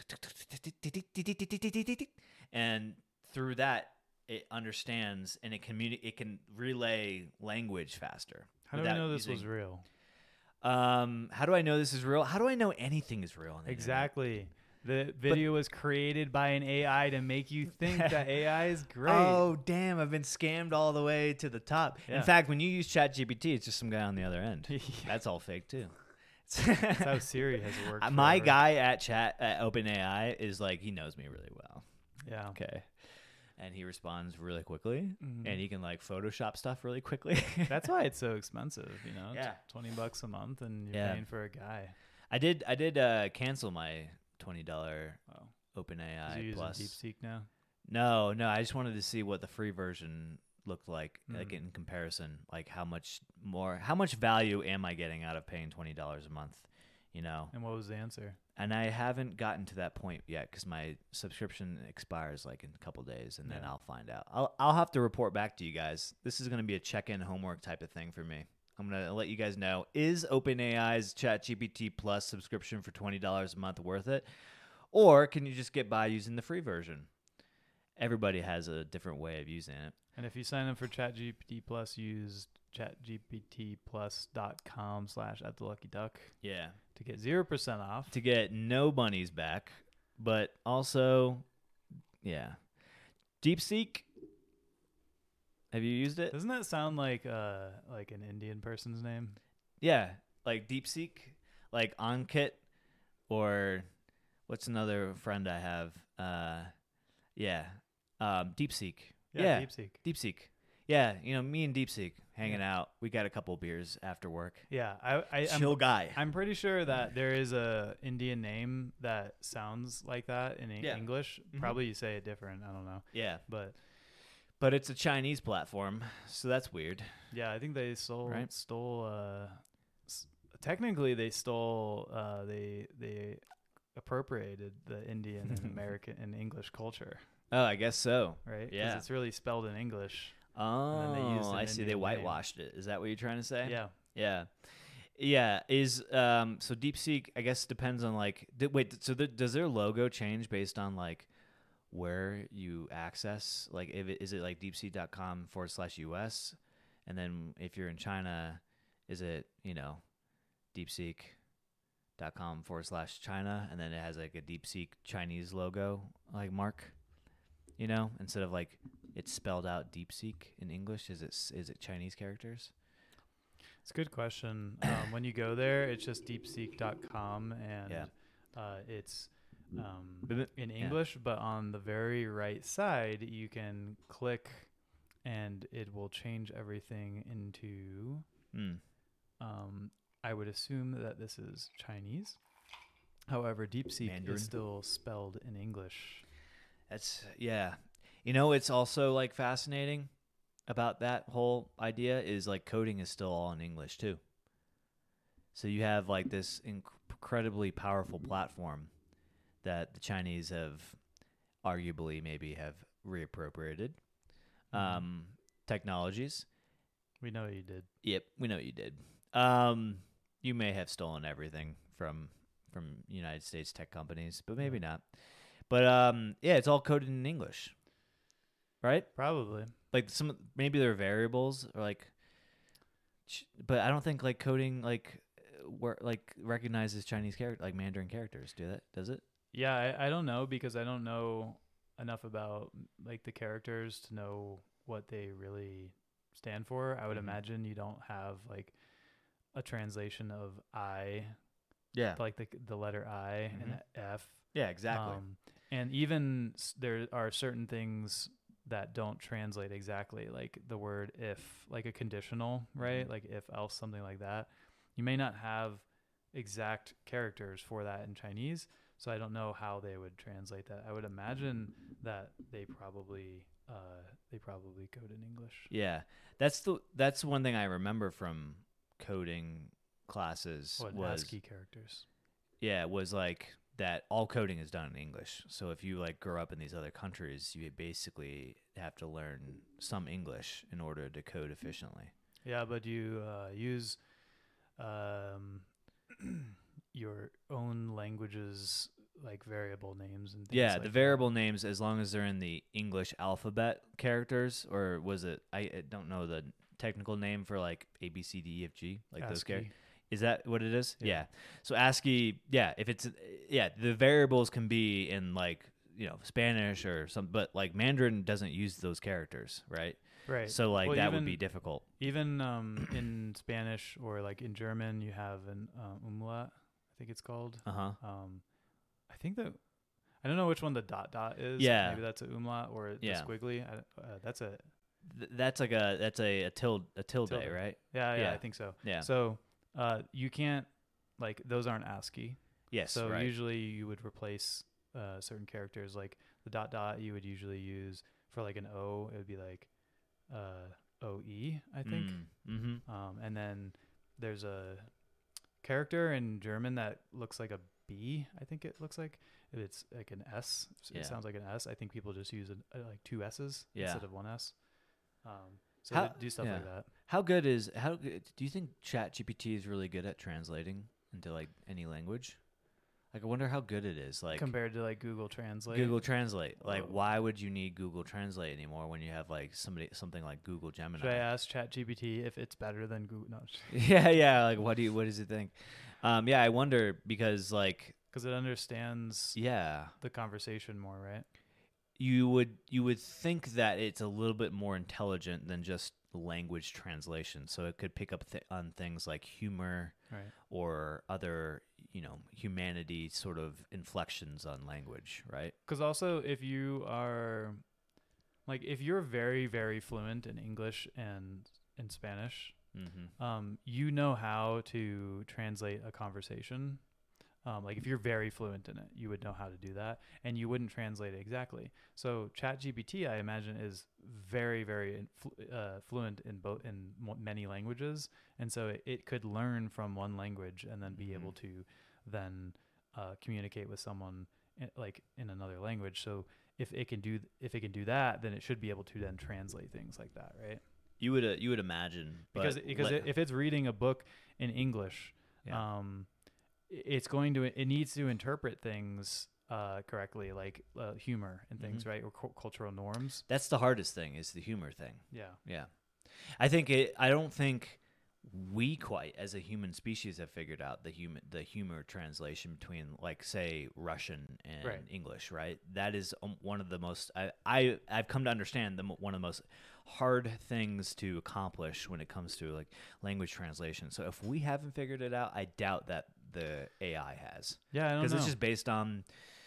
and through that it understands and it communi- It can relay language faster. How do I without know this using- was real? Um, how do I know this is real? How do I know anything is real? On the internet? Exactly. The video was created by an A I to make you think that A I is great. Oh, damn, I've been scammed all the way to the top. Yeah. In fact, when you use ChatGPT, it's just some guy on the other end. Yeah. That's all fake too. That's how Siri has worked. My forever. guy at chat at OpenAI is like, he knows me really well. Yeah. Okay. And he responds really quickly, Mhm. and he can like Photoshop stuff really quickly. That's why it's so expensive, you know? Yeah. twenty bucks a month and you're Yeah. paying for a guy. I did I did uh, cancel my twenty dollars Oh. Is OpenAI you using Plus. DeepSeek now? No, no, I just wanted to see what the free version looked like, like Mhm. in comparison, like how much more, how much value am I getting out of paying twenty dollars a month, you know? And what was the answer? And I haven't gotten to that point yet because my subscription expires like in a couple days, and then Yeah. I'll find out. I'll I'll have to report back to you guys. This is going to be a check-in homework type of thing for me. I'm going to let you guys know, is OpenAI's ChatGPT Plus subscription for twenty dollars a month worth it? Or can you just get by using the free version? Everybody has a different way of using it. And if you sign up for ChatGPT Plus, use chatgptplus.com slash at the lucky duck Yeah. to get zero percent off. To get no bunnies back, but also, yeah. DeepSeek. Have you used it? Doesn't that sound like uh like an Indian person's name? Yeah, like DeepSeek, like Ankit, or what's another friend I have? Uh, yeah, um, DeepSeek. Yeah, DeepSeek. DeepSeek. Yeah, you know, me and DeepSeek hanging out. We got a couple beers after work. Yeah, I, I I'm, Chill guy. I'm pretty sure that there is a Indian name that sounds like that in e- Yeah. English. Mhm. Probably you say it different. I don't know, Yeah, but but it's a Chinese platform, so that's weird. yeah, I think they stole Right. stole. Uh, s- technically, they stole. Uh, they they appropriated the Indian and American and English culture, Oh, I guess so. right? 'Cause Yeah. it's really spelled in English. Oh, they used an I see. They Indian name. whitewashed it. Is that what you're trying to say? Yeah. Yeah. Yeah. Is um so DeepSeek, I guess, depends on like th- wait, so th- does their logo change based on like where you access? Like if it, is it like deepseek.com forward slash US? And then if you're in China, is it, you know, deepseek.com forward slash China, and then it has like a DeepSeek Chinese logo like mark, you know, instead of like it's spelled out DeepSeek in English. Is it s- is it Chinese characters? It's a good question. Um, when you go there, it's just deepseek dot com and Yeah. uh, it's um, But- in yeah. English, but on the very right side, you can click and it will change everything into, Mm. um, I would assume that this is Chinese. However, DeepSeek Mandarin. is still spelled in English. That's yeah. You know, it's also like fascinating about that whole idea is like coding is still all in English too. So you have like this inc- incredibly powerful platform that the Chinese have arguably maybe have reappropriated Mhm. um, technologies. We know you did. Yep, we know you did. Um, you may have stolen everything from from United States tech companies, but maybe not. But um, yeah, it's all coded in English, right? Probably. Like some maybe there are variables or like, ch- but I don't think like coding like where like recognizes Chinese character like Mandarin characters. Do that? Does it? Yeah, I, I don't know because I don't know enough about like the characters to know what they really stand for. I would Mhm. imagine you don't have like a translation of I, Yeah. like the the letter I Mhm. and F. Yeah. Exactly. Um, and even s- there are certain things that don't translate exactly, like the word if, like a conditional, right? Mhm. Like if else, something like that. You may not have exact characters for that in Chinese, so I don't know how they would translate that. I would imagine that they probably uh, they probably code in English. Yeah, that's the that's one thing I remember from coding classes What was ASCII characters? yeah was like that all coding is done in English. So if you like grow up in these other countries, you basically have to learn some English in order to code efficiently. Yeah, but you uh, use um, your own language's like variable names and things Yeah, like the that. variable names as long as they're in the English alphabet characters, or was it? I, I don't know the technical name for like A B C D E F G, like those ASCII. characters. Is that what it is? Yeah. Yeah. So ASCII, yeah, if it's yeah, the variables can be in like, you know, Spanish or something, but like Mandarin doesn't use those characters, right? Right. So like Well, that even, would be difficult. Even um, in Spanish or like in German, you have an uh, umlaut, I think it's called. Uh-huh. Um, I think that I don't know which one the dot dot is. Yeah. Maybe that's a umlaut or Yeah. the squiggly. I, uh, that's a Th- that's like a that's a, a tilde a tilde, Tilde. right? yeah, yeah, Yeah. I think so. Yeah. So uh, you can't like those aren't ASCII. Yes, So right. usually you would replace uh, certain characters, like the dot dot. You would usually use for like an O. It would be like uh, O E, I think. Mm, mm-hmm. Um, and then there's a character in German that looks like a B. I think it looks like it's like an S. It Yeah. sounds like an S. I think people just use an, uh, like two S's Yeah. instead of one S. Um, so How- they do stuff yeah. like that. How good is how good, do you think ChatGPT is really good at translating into like any language? Like I wonder how good it is. Like Compared to like Google Translate. Google Translate. Like Whoa. why would you need Google Translate anymore when you have like somebody something like Google Gemini? Should I ask ChatGPT if it's better than Google? No, yeah, yeah. Like what do you what does it think? Um, yeah, I wonder because like because it understands yeah, the conversation more, right? you would you would think that it's a little bit more intelligent than just language translation. So it could pick up th- on things like humor Right. or other, you know, humanity sort of inflections on language, right? Because also, if you are, like, if you're very, very fluent in English and in Spanish, Mm-hmm. um, you know how to translate a conversation. Um, like, if you're very fluent in it, you would know how to do that, and you wouldn't translate it exactly. So, ChatGPT, I imagine, is very, very in, flu- uh, fluent in both in mo- many languages, and so it, it could learn from one language and then be Mhm. able to then uh, communicate with someone in, like in another language. So, if it can do if it can do that, then it should be able to then translate things like that, right? You would uh, you would imagine Because but because let- if it's reading a book in English, Yeah. um, i- it's going to it needs to interpret things uh, correctly, like uh, humor and things, Mhm. right, or cu- cultural norms. that's the hardest thing is the humor thing. Yeah, Yeah. I think it I don't think we quite as a human species have figured out the human the humor translation between like say Russian and Right. English, right? That is um, one of the most I, I I've come to understand the mo- one of the most hard things to accomplish when it comes to like language translation. So if we haven't figured it out, I doubt that the A I has. yeah, I don't Because know. it's just based on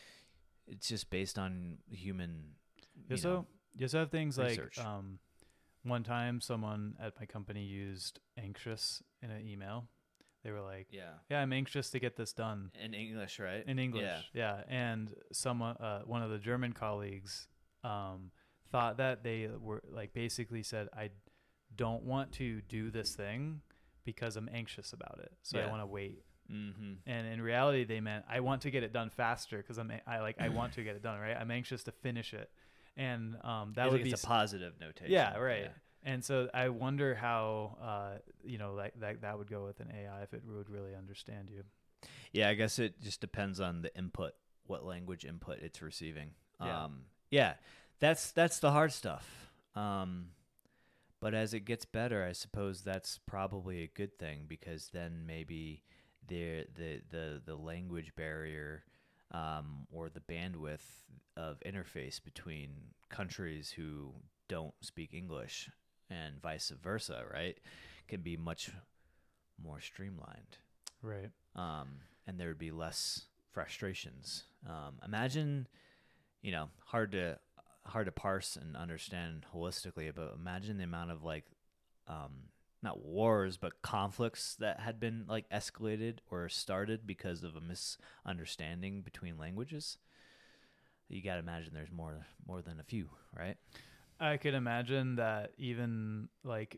it's just based on human You you also know, you also have things research. like um, one time someone at my company used anxious in an email. They were like, yeah. "Yeah, I'm anxious to get this done." In English, right? In English, Yeah. yeah. And someone, uh, one of the German colleagues, um, thought that they were like basically said, "I don't want to do this thing because I'm anxious about it, so I Yeah. want to wait." Mm-hmm. And in reality, they meant, "I want to get it done faster because I'm, a- I like, I want to get it done, right? I'm anxious to finish it." And um, that I would think be it's s- a positive notation. yeah, right. And so I wonder how, uh, you know, like that that would go with an A I if it would really understand you. Yeah, I guess it just depends on the input, what language input it's receiving. Yeah. Um, yeah, that's that's the hard stuff. Um, but as it gets better, I suppose that's probably a good thing because then maybe the the the the language barrier um, or the bandwidth of interface between countries who don't speak English and vice versa, right, can be much more streamlined. Right. Um, and there would be less frustrations. Um, imagine, you know, hard to hard to parse and understand holistically, but imagine the amount of like, um, not wars, but conflicts that had been like escalated or started because of a misunderstanding between languages. You got to imagine there's more more than a few, right? I could imagine that even like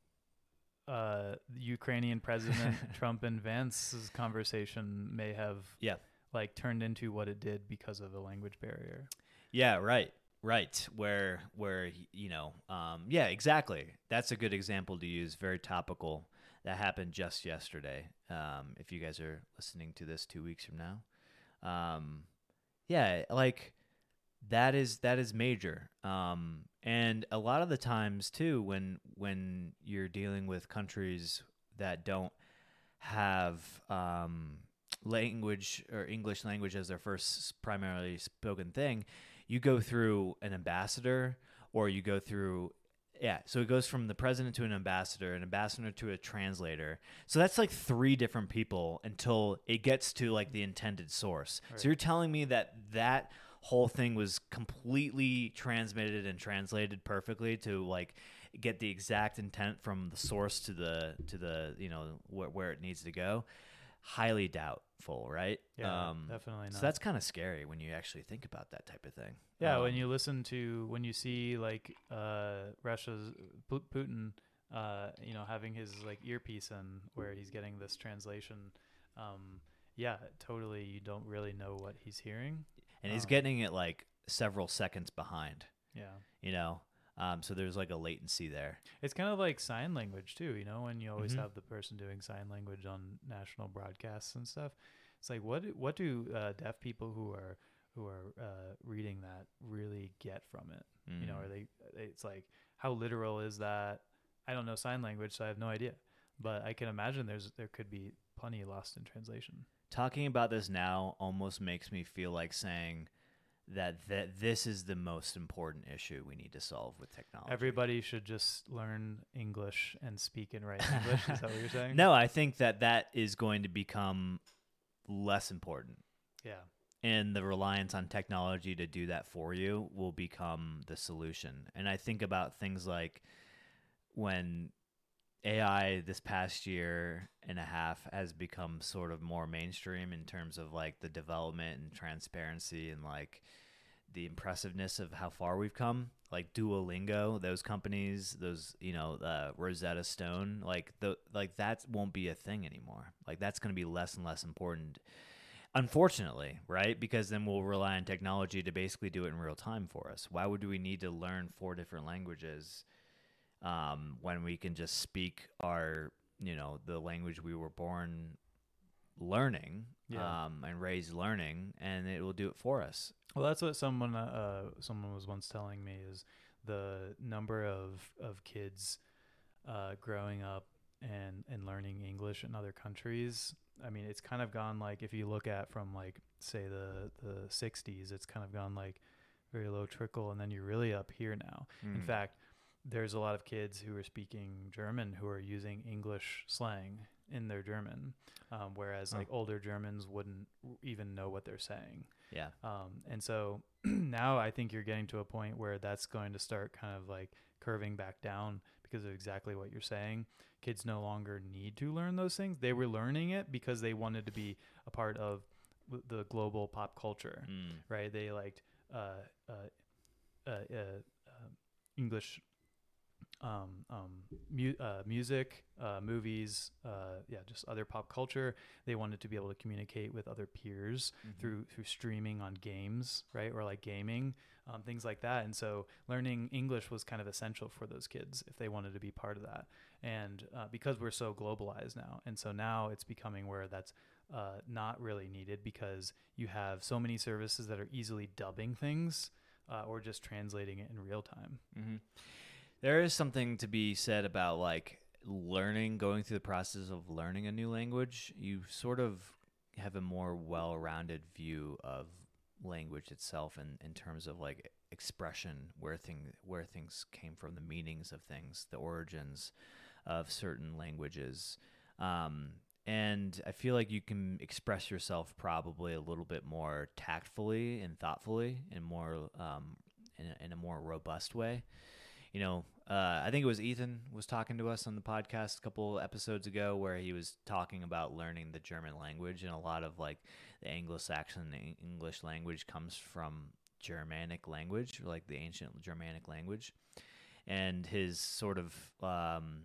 uh, Ukrainian President Trump and Vance's conversation may have Yeah. like turned into what it did because of a language barrier. Yeah, right. Right. Where where you know, um, yeah, exactly. That's a good example to use, very topical. That happened just yesterday. Um, if you guys are listening to this two weeks from now. Um, yeah, like that is that is major. Um, and a lot of the times too, when when you're dealing with countries that don't have um, language or English language as their first primarily spoken thing, you go through an ambassador or you go through yeah, so it goes from the president to an ambassador, an ambassador to a translator. So that's like three different people until it gets to like the intended source. Right. So you're telling me that that whole thing was completely transmitted and translated perfectly to like get the exact intent from the source to the to the you know wh- where it needs to go? Highly doubtful, right? Yeah, um, definitely not. So that's kind of scary when you actually think about that type of thing. Yeah, um, when you listen to when you see like uh, Russia's Pu- Putin, uh, you know, having his like earpiece in where he's getting this translation. Um, yeah, totally. You don't really know what he's hearing, and he's um, getting it like several seconds behind. Yeah, You know, um, so there's like a latency there. it's kind of like sign language too. You know, when you always Mhm. have the person doing sign language on national broadcasts and stuff. It's like what do- what do uh, deaf people who are who are uh, reading that really get from it? Mm. You know, are they? It's like how literal is that? I don't know sign language, so I have no idea. But I can imagine there's there could be plenty lost in translation. Talking about this now almost makes me feel like saying that that this is the most important issue we need to solve with technology. Everybody should just learn English and speak and write English. Is that what you're saying? No, I think that that is going to become less important. Yeah. And the reliance on technology to do that for you will become the solution. And I think about things like when A I this past year and a half has become sort of more mainstream in terms of like the development and transparency and like the impressiveness of how far we've come. Like Duolingo, those companies, those, you know, uh, Rosetta Stone, like the like that won't be a thing anymore. Like that's going to be less and less important. Unfortunately, right? Because then we'll rely on technology to basically do it in real time for us. Why would we need to learn four different languages um, when we can just speak our, you know, the language we were born learning Yeah. um, and raised learning, and it will do it for us. Well, that's what someone uh, someone was once telling me is the number of of kids uh, growing up and and learning English in other countries. I mean, it's kind of gone like if you look at from like say the the sixties, it's kind of gone like very low trickle, and then you're really up here now. In Mm. fact, there's a lot of kids who are speaking German who are using English slang in their German, um, whereas Huh. like older Germans wouldn't w- even know what they're saying. Yeah. Um, and so now I think you're getting to a point where that's going to start kind of like curving back down because of exactly what you're saying. Kids no longer need to learn those things. They were learning it because they wanted to be a part of w- the global pop culture, Mm. right? They liked uh, uh, uh, uh, uh, English um, um, mu- uh, music, uh, movies, uh, yeah, just other pop culture. They wanted to be able to communicate with other peers Mhm. through through streaming on games, right, or like gaming, um, things like that. And so learning English was kind of essential for those kids if they wanted to be part of that. And uh, because we're so globalized now, and so now it's becoming where that's uh, not really needed because you have so many services that are easily dubbing things uh, or just translating it in real time. Mm-hmm. There is something to be said about like learning, going through the process of learning a new language. You sort of have a more well-rounded view of language itself in, in terms of like expression, where thing where things came from, the meanings of things, the origins of certain languages. Um, and I feel like you can express yourself probably a little bit more tactfully and thoughtfully and more um, in, a, in a more robust way. You know, uh, I think it was Ethan was talking to us on the podcast a couple episodes ago where he was talking about learning the German language, and a lot of like the Anglo-Saxon English language comes from Germanic language, or like the ancient Germanic language. And his sort of um,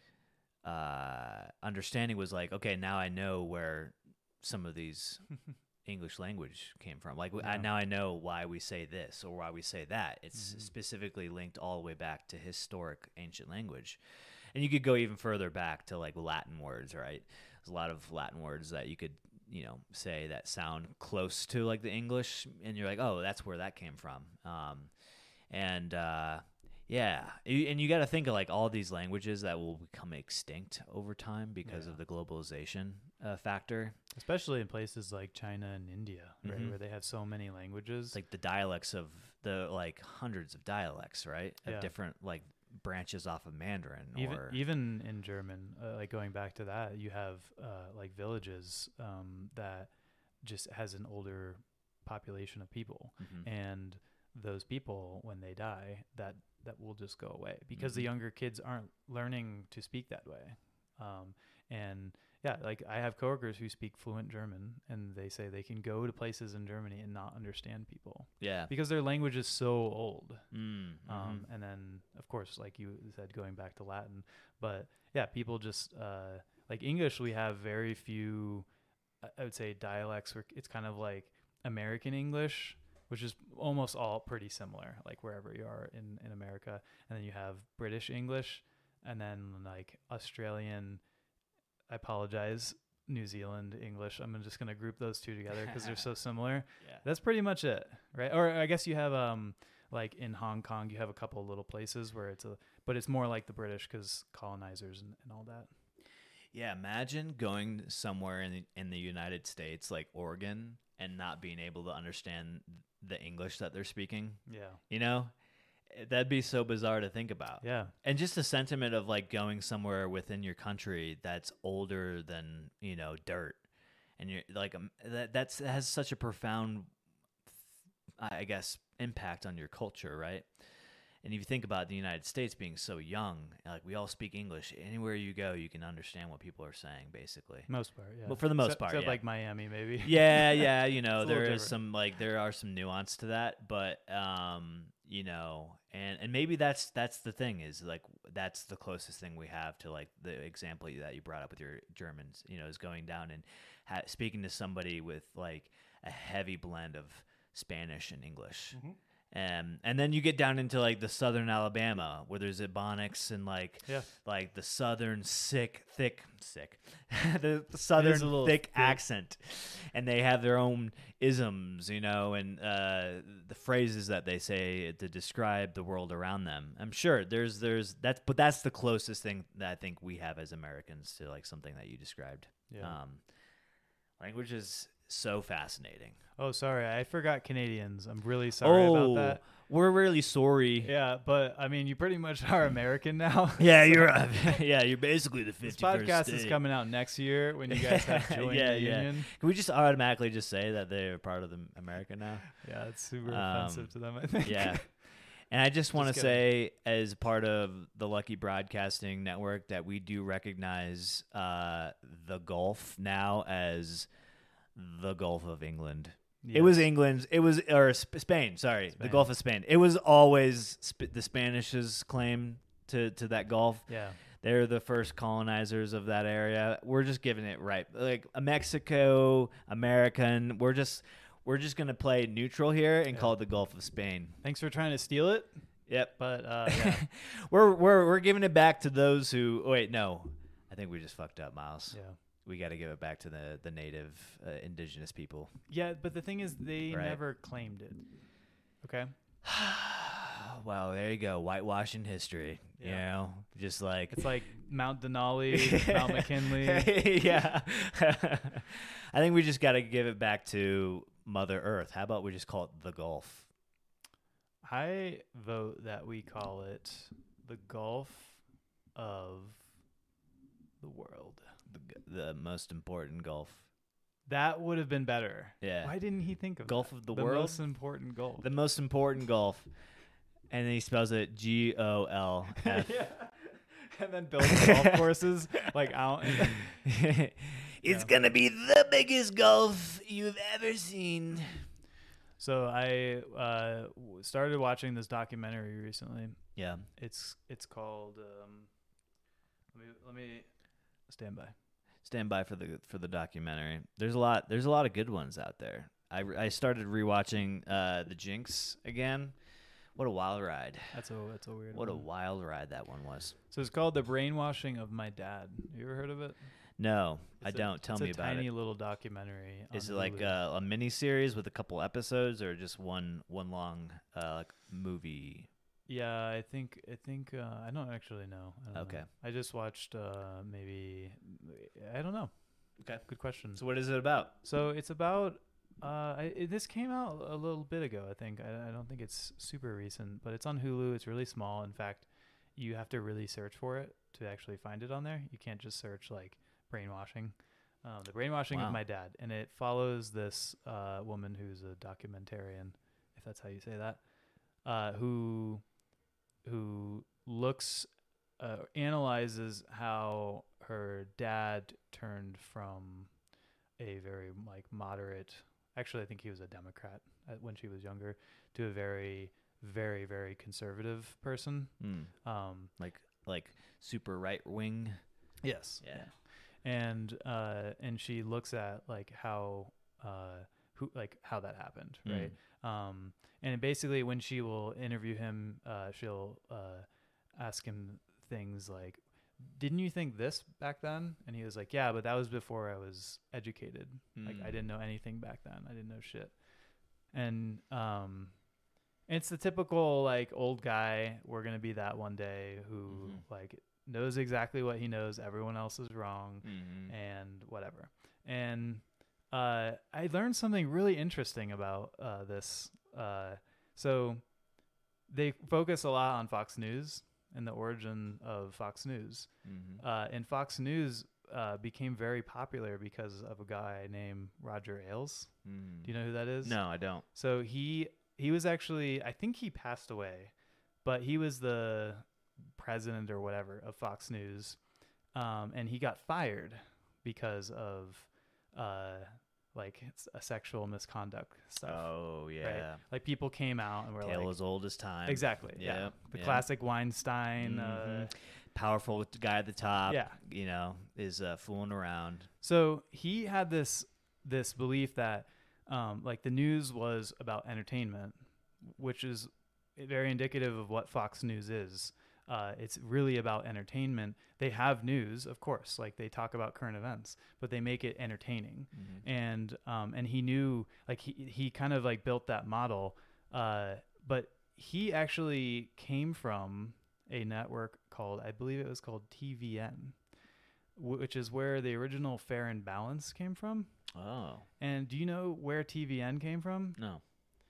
uh, understanding was like, okay, now I know where some of these English language came from. Like, Yeah. I, now I know why we say this or why we say that. It's Mhm. specifically linked all the way back to historic ancient language. And you could go even further back to like Latin words, right? There's a lot of Latin words that you could, you know, say that sound close to like the English, and you're like, oh, that's where that came from. Um, and uh, yeah, You- and you got to think of like all these languages that will become extinct over time because Yeah. of the globalization uh, factor. Especially in places like China and India, right, Mhm. where they have so many languages. It's like the dialects of the like hundreds of dialects, right? Of Yeah. different like branches off of Mandarin even or even in German, uh, like going back to that, you have uh, like villages um, that just has an older population of people, Mhm. and those people when they die, that that will just go away because the Mhm. younger kids aren't learning to speak that way. Um, and yeah, like I have coworkers who speak fluent German, and they say they can go to places in Germany and not understand people yeah. because their language is so old. Mm, Um, mhm. and then, of course, like you said, going back to Latin. But yeah, people just uh, like English. We have very few, I- I would say, dialects. Where it's kind of like American English, which is almost all pretty similar, like wherever you are in, in America. And then you have British English, and then like Australian. I apologize. New Zealand English. I'm just gonna group those two together because they're so similar. Yeah. That's pretty much it, right? Or I guess you have um like in Hong Kong, you have a couple of little places where it's a, but it's more like the British because colonizers and, and all that. Yeah, imagine going somewhere in the, in the United States like Oregon and not being able to understand the English that they're speaking. Yeah, You know? That'd be so bizarre to think about. yeah, And just the sentiment of like going somewhere within your country that's older than, you know, dirt. And you're like, um, that that's, that has such a profound, I guess, impact on your culture, right? And if you think about the United States being so young, like we all speak English. Anywhere you go, you can understand what people are saying, basically. most part. Yeah, Well, for the most except, part, except yeah. like Miami, maybe. Yeah, yeah, you know, It's a little there is different. some like there are some nuance to that, but um, you know, and and maybe that's that's the thing is like that's the closest thing we have to like the example that you brought up with your Germans, you know, is going down and ha- speaking to somebody with like a heavy blend of Spanish and English. Um, and then you get down into like the southern Alabama where there's Ebonics and like Yeah. like the southern sick thick sick the, the a southern little thick thick. accent, and they have their own isms, you know, and uh, the phrases that they say to describe the world around them. I'm sure there's there's that's but that's the closest thing that I think we have as Americans to like something that you described. Yeah. Um, language is so fascinating. Oh, sorry, I forgot Canadians. I'm really sorry oh, about that. we're really sorry. Yeah, but I mean, you pretty much are American now. Yeah, So you're yeah, you're basically the This fifty-first podcast state. is coming out next year when you guys have joined Yeah, the yeah. union. Can we just automatically just say that they're part of the America now? Yeah, it's super Um, offensive to them, I think. Yeah. And I just want to Just say, as part of the Lucky Broadcasting Network, that we do recognize uh, the Gulf now as the Gulf of England. It was Yes. England's. It was or Sp- Spain. Sorry, the Spain. Gulf of Spain. It was always sp- the Spanish's claim to to that Gulf. Yeah. They're the first colonizers of that area. We're just giving it right, like a Mexico, American. We're just we're just gonna play neutral here and Yeah. call it the Gulf of Spain. Thanks for trying to steal it. Yep. But uh, yeah. we're we're we're giving it back to those who. Oh, wait, no, I think we just fucked up, Miles. yeah. We got to give it back to the the native uh, indigenous people. Yeah, but the thing is, they Right. never claimed it. Okay. Well, there you go, whitewashing history. You Yeah. know, just like It's like Mount Denali, Mount McKinley. yeah. I think we just got to give it back to Mother Earth. How about we just call it the Gulf? I vote that we call it the Gulf of the world. The, the most important Gulf. That would have been better. Yeah. Why didn't he think of Gulf that? of the the world? most important Gulf? The most important Gulf. And then he spells it G O L F. yeah. And then build golf courses like out. In, It's Yeah. going to be the biggest Gulf you've ever seen. so I uh, w- started watching this documentary recently. Yeah. It's it's called. Um, let me let me stand by. Stand by for the for the documentary. There's a lot there's a lot of good ones out there. I, re- I started rewatching uh, The Jinx again. What a wild ride. That's a that's a weird. What a one. wild ride that one was. So it's called The Brainwashing of My Dad. You ever heard of it? No, I It's a- don't. Tell it's me a about tiny it. little documentary. Is on it like Hulu. uh, a mini series with a couple episodes, or just one one long uh, like movie? Yeah, I think I think uh, I don't actually know. I don't Okay. know. I just watched uh, maybe I don't know. Okay. Good question. So what is it about? So it's about uh, I, it, this came out a little bit ago. I think I, I don't think it's super recent, but it's on Hulu. It's really small. In fact, you have to really search for it to actually find it on there. You can't just search like brainwashing. Um, the brainwashing Wow. of my dad, and it follows this uh, woman who's a documentarian, if that's how you say that, uh, who who looks uh, analyzes how her dad turned from a very like moderate, actually I think he was a Democrat at, when she was younger, to a very very very conservative person. Hmm. Um, Like like super right wing. yes. Yeah. And uh, and she looks at like how uh, who like how that happened, Mm. right? Um, and basically, when she will interview him, uh, she'll uh, ask him things like, "Didn't you think this back then?" And he was like, "Yeah, but that was before I was educated. Like I Mm. didn't know anything back then. I didn't know shit." And um, it's the typical like old guy. We're gonna be that one day who Mhm. like knows exactly what he knows. Everyone else is wrong Mhm. and whatever. And uh, I learned something really interesting about uh, this. Uh, so they focus a lot on Fox News and the origin of Fox News. Mhm. Uh, and Fox News uh, became very popular because of a guy named Roger Ailes. Mhm. Do you know who that is? No, I don't. So he he was actually, I think he passed away, but he was the president or whatever of Fox News, um, and he got fired because of uh, like s- a sexual misconduct stuff. Oh yeah. Like people came out and were Tale like, as old as time. exactly, yeah, Yep, the yep. classic Weinstein. Uh, Mhm. Powerful guy at the top. Yeah. You know, is uh, fooling around. So he had this this belief that um, like the news was about entertainment, which is very indicative of what Fox News is. Uh, it's really about entertainment. They have news, of course, like they talk about current events, but they make it entertaining. Mhm. And um, and he knew, like he he kind of like built that model, uh, but he actually came from a network called, I believe it was called T V N, which is where the original Fair and Balance came from. Oh And do you know where T V N came from? no.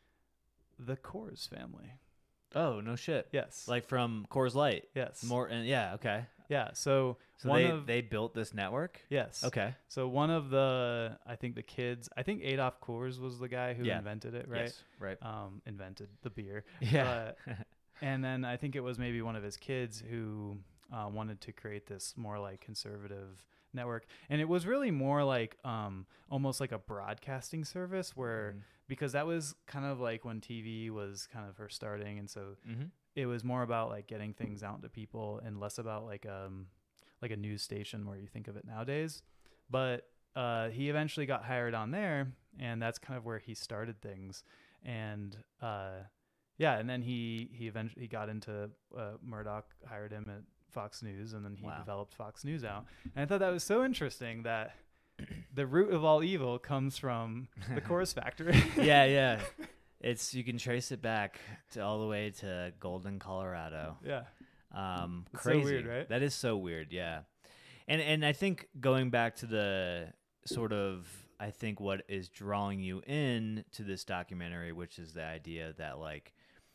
The Coors family. Oh no shit. Yes. Like from Coors Light. yes. More and yeah. Okay. Yeah. So, So one they of they built this network. yes. Okay. So one of the, I think the kids, I think Adolf Coors was the guy who Yeah. invented it, right? Yes. Right. Um, invented the beer. Yeah. And then I think it was maybe one of his kids who uh, wanted to create this more like conservative network. And it was really more like um, almost like a broadcasting service where, Mhm. because that was kind of like when T V was kind of first starting. And so Mhm. it was more about like getting things out to people and less about like um like a news station where you think of it nowadays. But uh, he eventually got hired on there, and that's kind of where he started things. And uh, yeah, and then he he eventually he got into uh, Murdoch hired him at Fox News, and then he Wow. developed Fox News out. And I thought that was so interesting that the root of all evil comes from the Coors factory. yeah, yeah. It's you can trace it back to all the way to Golden, Colorado. Yeah. Um, It's so crazy, weird, right? That is so weird, yeah. And and I think going back to the sort of I think what is drawing you in to this documentary, which is the idea that like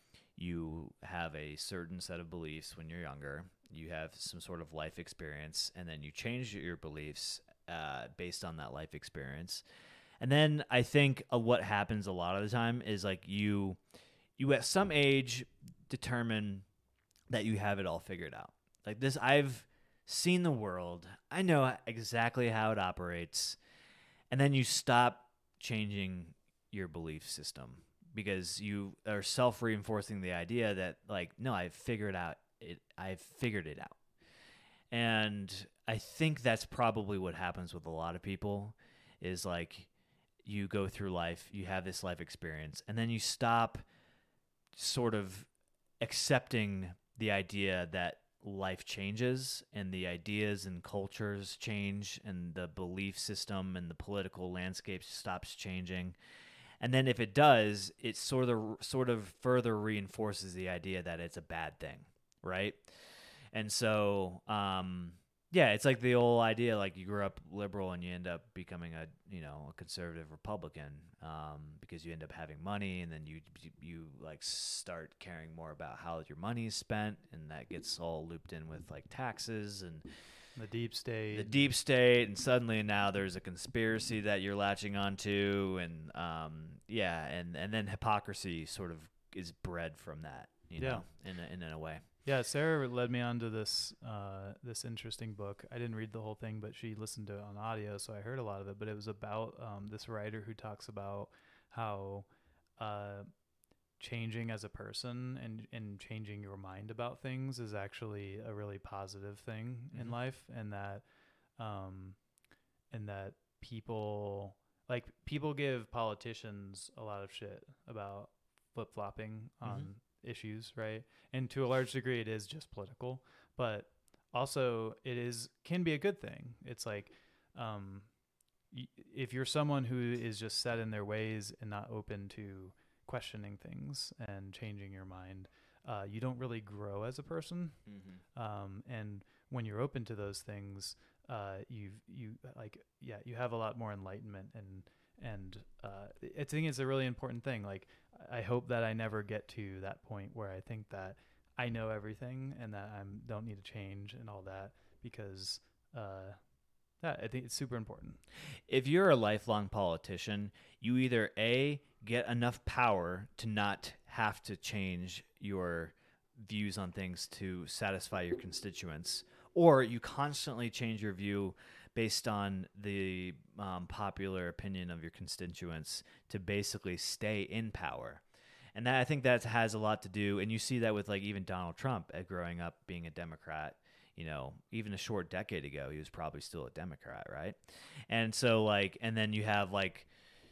you have a certain set of beliefs when you're younger, you have some sort of life experience, and then you change your beliefs uh, based on that life experience. And then I think uh, what happens a lot of the time is like you, you at some age determine that you have it all figured out. Like this, I've seen the world. I know exactly how it operates. And then you stop changing your belief system because you are self-reinforcing the idea that like, no, I've figured out it. I've figured it out. And I think that's probably what happens with a lot of people is like you go through life, you have this life experience, and then you stop sort of accepting the idea that life changes and the ideas and cultures change and the belief system and the political landscape stops changing. And then if it does, it sort of sort of further reinforces the idea that it's a bad thing, right? And so, um, yeah, it's like the old idea, like you grew up liberal and you end up becoming a, you know, a conservative Republican um, because you end up having money, and then you, you you like start caring more about how your money is spent, and that gets all looped in with like taxes and The deep state. the deep state, and suddenly now there's a conspiracy that you're latching onto, and um, yeah, and and then hypocrisy sort of is bred from that, you Yeah. know, in a, in a way. Yeah, Sarah led me on to this uh, this interesting book. I didn't read the whole thing, but she listened to it on audio, so I heard a lot of it. But it was about um, this writer who talks about how uh, changing as a person and, and changing your mind about things is actually a really positive thing Mhm. in life, and that um, and that people like people give politicians a lot of shit about flip flopping on Mhm. issues, right? And to a large degree, it is just political, but also it is can be a good thing. It's like um, y- if you're someone who is just set in their ways and not open to questioning things and changing your mind, uh, you don't really grow as a person. Mm-hmm. Um, and when you're open to those things, uh, you you like yeah, you have a lot more enlightenment and and uh, I think it's a really important thing. Like I hope that I never get to that point where I think that I know everything and that I don't need to change and all that, because uh, yeah, I think it's super important. If you're a lifelong politician, you either A, get enough power to not have to change your views on things to satisfy your constituents, or you constantly change your view based on the um, popular opinion of your constituents to basically stay in power. And that I think that has a lot to do, and you see that with like even Donald Trump uh, growing up being a Democrat. You know, even a short decade ago, he was probably still a Democrat, right? And so like, and then you have like,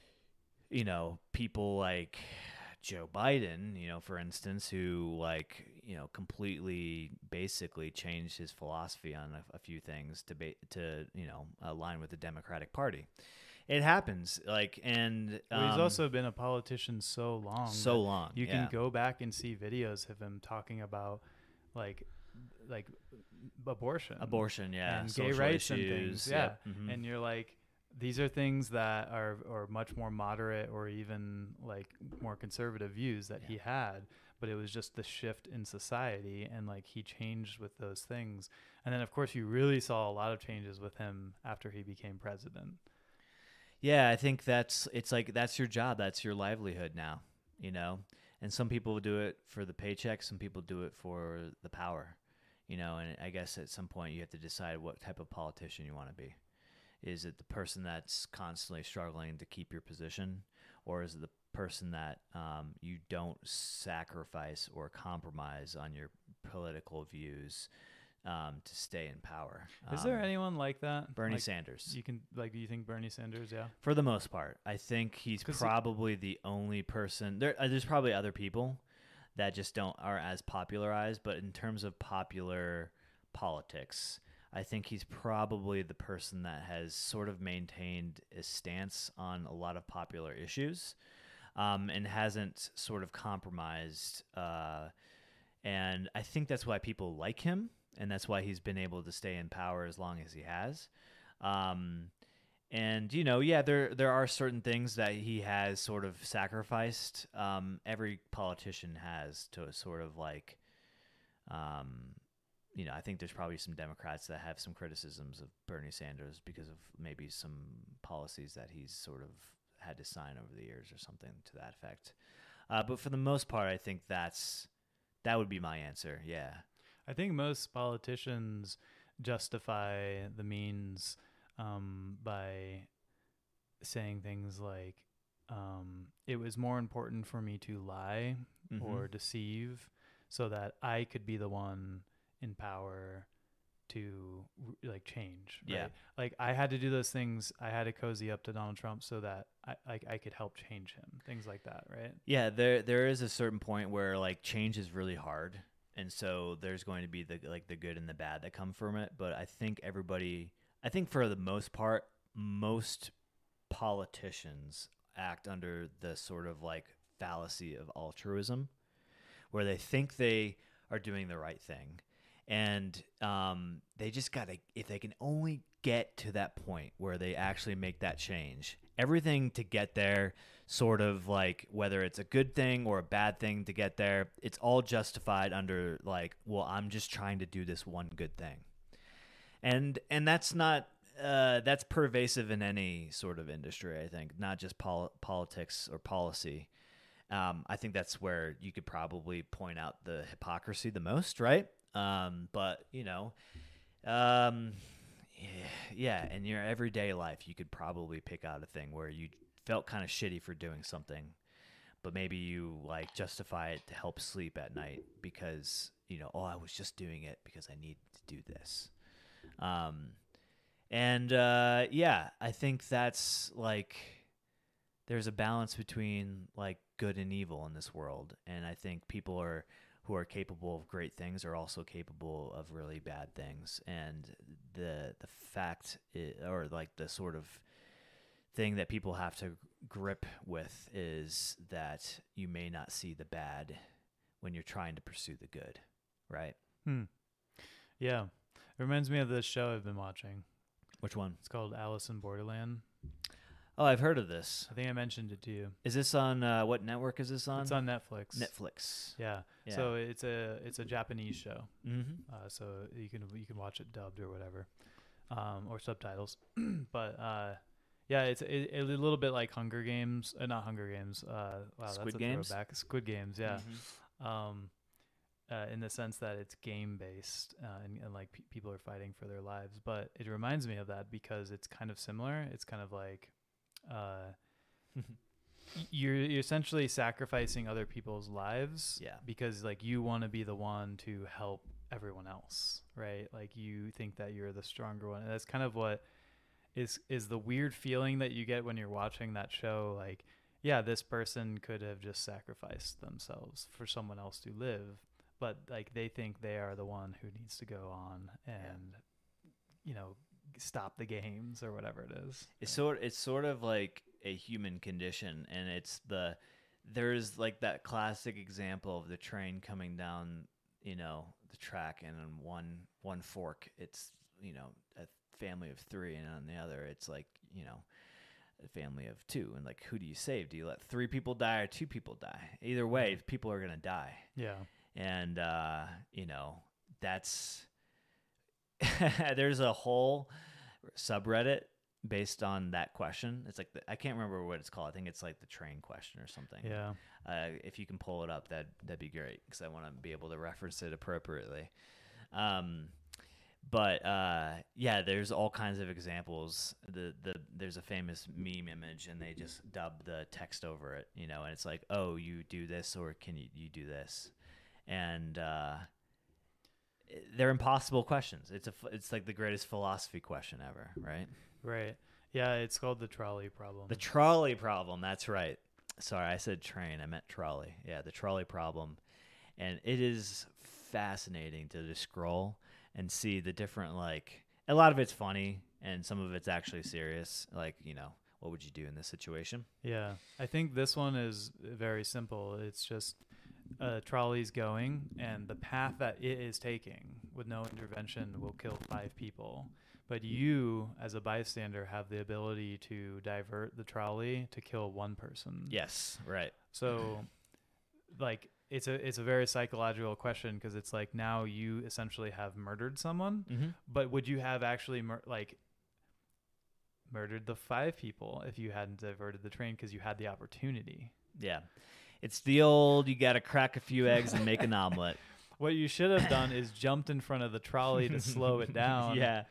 you know, people like Joe Biden, you know, for instance, who like, you know, completely basically changed his philosophy on a, a few things to be, to, you know, align with the Democratic Party. It happens, like, and um, Well, he's also been a politician so long. so that long. You yeah. can go back and see videos of him talking about like like abortion, abortion, yeah, and gay social rights and issues, things. Yeah, yep, mhm. and you're like, these are things that are are much more moderate or even like more conservative views that Yeah. he had, but it was just the shift in society, and like he changed with those things. And then of course you really saw a lot of changes with him after he became president. Yeah, I think that's it's like that's your job, that's your livelihood now, you know. And some people do it for the paycheck, some people do it for the power, you know. And I guess at some point you have to decide what type of politician you want to be. Is it the person that's constantly struggling to keep your position, or is it the person that um, you don't sacrifice or compromise on your political views um, to stay in power. Is Um, there anyone like that? Bernie Like, Sanders? You can like. Do you think Bernie Sanders? Yeah. For the most part, I think he's 'Cause he- probably the only person. There, uh, there's probably other people that just don't are as popularized, but in terms of popular politics, I think he's probably the person that has sort of maintained a stance on a lot of popular issues, um, and hasn't sort of compromised. Uh, and I think that's why people like him, and that's why he's been able to stay in power as long as he has. Um, And you know, yeah, there there are certain things that he has sort of sacrificed. Um, every politician has to sort of like, um, you know, I think there's probably some Democrats that have some criticisms of Bernie Sanders because of maybe some policies that he's sort of had to sign over the years or something to that effect. Uh, but for the most part, I think that's that would be my answer. Yeah. I think most politicians justify the means um, by saying things like, um, it was more important for me to lie Mhm. or deceive so that I could be the one in power to r- like change. Right? Yeah. Like I had to do those things. I had to cozy up to Donald Trump so that I, like I could help change him. Things like that. Right. Yeah, there there is a certain point where like change is really hard, and so there's going to be the like the good and the bad that come from it. But I think everybody, I think for the most part, most politicians act under the sort of like fallacy of altruism, where they think they are doing the right thing, and um, they just gotta, if they can only get to that point where they actually make that change, everything to get there, sort of like whether it's a good thing or a bad thing to get there, it's all justified under like, well, I'm just trying to do this one good thing, and and that's not. Uh, that's pervasive in any sort of industry, I think, not just pol- politics or policy. Um, I think that's where you could probably point out the hypocrisy the most, right? Um, but, you know, um, yeah, in your everyday life, you could probably pick out a thing where you felt kind of shitty for doing something, but maybe you, like, justify it to help sleep at night because, you know, oh, I was just doing it because I need to do this. Um And, uh, yeah, I think that's, like, there's a balance between, like, good and evil in this world. And I think people are who are capable of great things are also capable of really bad things. And the the fact, I or, like, the sort of thing that people have to grip with is that you may not see the bad when you're trying to pursue the good, right? Hmm. Yeah. It reminds me of this show I've been watching. Which one? It's called Alice in Borderland. Oh, I've heard of this. I think I mentioned it to you. Is this on, uh, what network is this on? It's on Netflix. Netflix. Yeah. Yeah. So it's a it's a Japanese show. Mm-hmm. Uh, so you can you can watch it dubbed or whatever, um, or subtitles. But uh, yeah, it's a, a little bit like Hunger Games. Uh, not Hunger Games. Uh, wow, Squid that's a Games? throwback. Squid Games. Yeah. Mm-hmm. Um, uh, in the sense that it's game based uh, and, and like pe- people are fighting for their lives. But it reminds me of that because it's kind of similar. It's kind of like uh, y- you're, you're essentially sacrificing other people's lives Yeah. because like you want to be the one to help everyone else, right? Like you think that you're the stronger one. And that's kind of what is is the weird feeling that you get when you're watching that show. Like, yeah, this person could have just sacrificed themselves for someone else to live, but like they think they are the one who needs to go on and you know stop the games or whatever it is. It's sort it's sort of like a human condition, and it's the there's like that classic example of the train coming down, you know, the track, and on one one fork it's, you know, a family of three, and on the other it's like, you know, a family of two, and like who do you save? Do you let three people die or two people die? Either way, people are gonna die. Yeah. And uh, you know, that's there's a whole subreddit based on that question. It's like the, I can't remember what it's called. I think it's like the train question or something. Yeah. Uh, if you can pull it up, that that'd be great because I want to be able to reference it appropriately. Um, but uh, yeah, there's all kinds of examples. The the there's a famous meme image, and they just dub the text over it, you know, and it's like, oh, you do this, or can you you do this, and uh, they're impossible questions. It's a it's like the greatest philosophy question ever, right? Right. Yeah, it's called the trolley problem. The trolley problem. That's right. Sorry, I said train. I meant trolley. Yeah, the trolley problem, and it is fascinating to just scroll and see the different, like, a lot of it's funny and some of it's actually serious. Like, you know, what would you do in this situation? Yeah, I think this one is very simple. It's just a trolley's going, and the path that it is taking with no intervention will kill five people. But you, as a bystander, have the ability to divert the trolley to kill one person. Yes, right. So, like, it's a it's a very psychological question, because it's like, now you essentially have murdered someone, Mm-hmm. but would you have actually mur- like murdered the five people if you hadn't diverted the train, because you had the opportunity? Yeah. It's the old, you got to crack a few eggs and make an omelet. What you should have done is jumped in front of the trolley to slow it down. Yeah.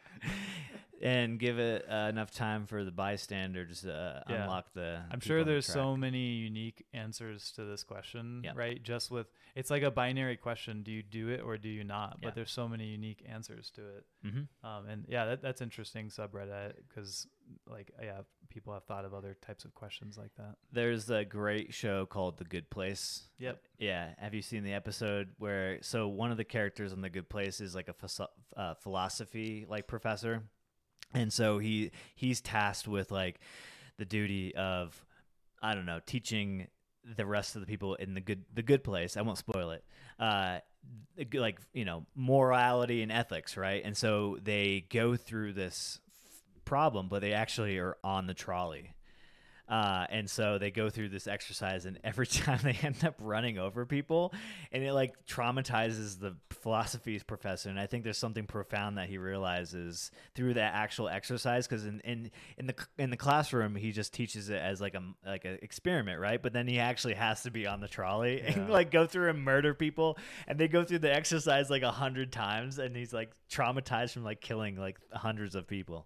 And give it uh, enough time for the bystanders to uh, Yeah. unlock the. I'm people sure on the there's track. so many unique answers to this question, Yep. right? Just with, it's like a binary question. Do you do it or do you not? Yeah. But there's so many unique answers to it. Mhm. Um, and yeah, that, that's interesting subreddit, because like, yeah, people have thought of other types of questions like that. There's a great show called The Good Place. Yep. Yeah. Have you seen the episode where, so one of the characters on The Good Place is like a philosoph- uh, philosophy like professor. And so he he's tasked with like the duty of, I don't know, teaching the rest of the people in the good the good place. I won't spoil it. Uh, like, you know, morality and ethics, right? And so they go through this f- problem, but they actually are on the trolley. Uh, and so they go through this exercise, and every time they end up running over people, and it like traumatizes the philosophy professor. And I think there's something profound that he realizes through that actual exercise, because in, in in the in the classroom he just teaches it as like a like an experiment, right? But then he actually has to be on the trolley and Yeah. like go through and murder people, and they go through the exercise like a hundred times, and he's like traumatized from like killing like hundreds of people.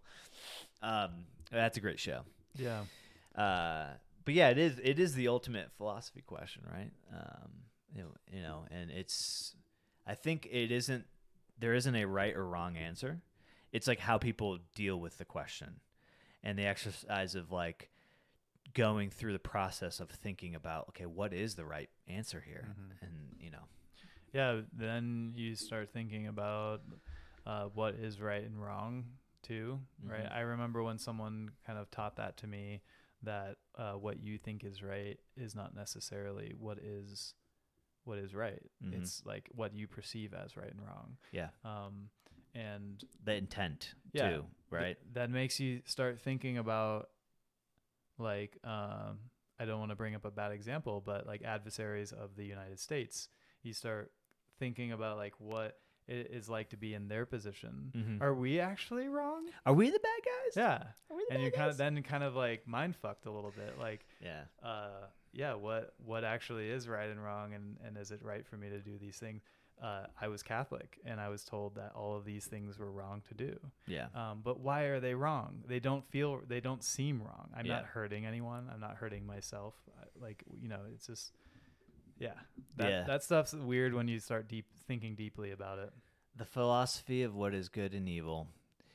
Um, that's a great show. Yeah. Uh, but yeah, it is it is the ultimate philosophy question, right? Um, you know, you know, and it's I think it isn't there isn't a right or wrong answer. It's like how people deal with the question, and the exercise of like going through the process of thinking about, okay, what is the right answer here, Mhm. and you know, Yeah. Then you start thinking about uh, what is right and wrong too, right? Mhm. I remember when someone kind of taught that to me, that uh, what you think is right is not necessarily what is what is right. Mhm. It's like what you perceive as right and wrong. yeah, Um, and the intent yeah, too, right? th- that makes you start thinking about, like, um, I don't want to bring up a bad example, but like adversaries of the United States, you start thinking about like what it is like to be in their position. Mhm. Are we actually wrong? Are we the bad guys? Yeah. Are we the And you bad kind guys? of then kind of like mind fucked a little bit, like, yeah. uh, yeah, what what actually is right and wrong, and and is it right for me to do these things? Uh, I was Catholic, and I was told that all of these things were wrong to do. Yeah. Um, but why are they wrong? They don't feel, they don't seem wrong. I'm Yeah. not hurting anyone. I'm not hurting myself. I, like, you know, it's just, yeah, that, Yeah. that stuff's weird when you start deep thinking deeply about it. The philosophy of what is good and evil.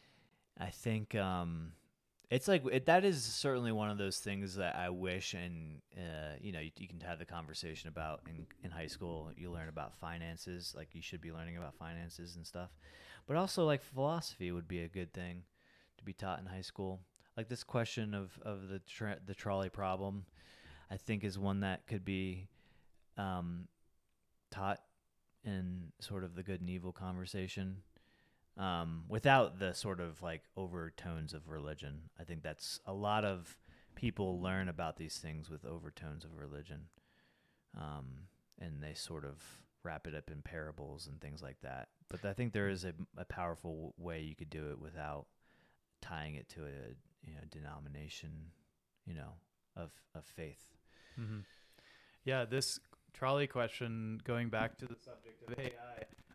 I think um, it's like it, that is certainly one of those things that I wish, and uh, you know, you, you can have the conversation about in, in high school. You learn about finances, like you should be learning about finances and stuff. But also, like, philosophy would be a good thing to be taught in high school. Like this question of of the tra- the trolley problem, I think is one that could be um, taught in sort of the good and evil conversation, um, without the sort of like overtones of religion. I think that's a lot of people learn about these things with overtones of religion, um, and they sort of wrap it up in parables and things like that. But I think there is a, a powerful way you could do it without tying it to a you know denomination, you know, of of faith. Mm-hmm. Yeah, this trolley question, going back to the subject of A I,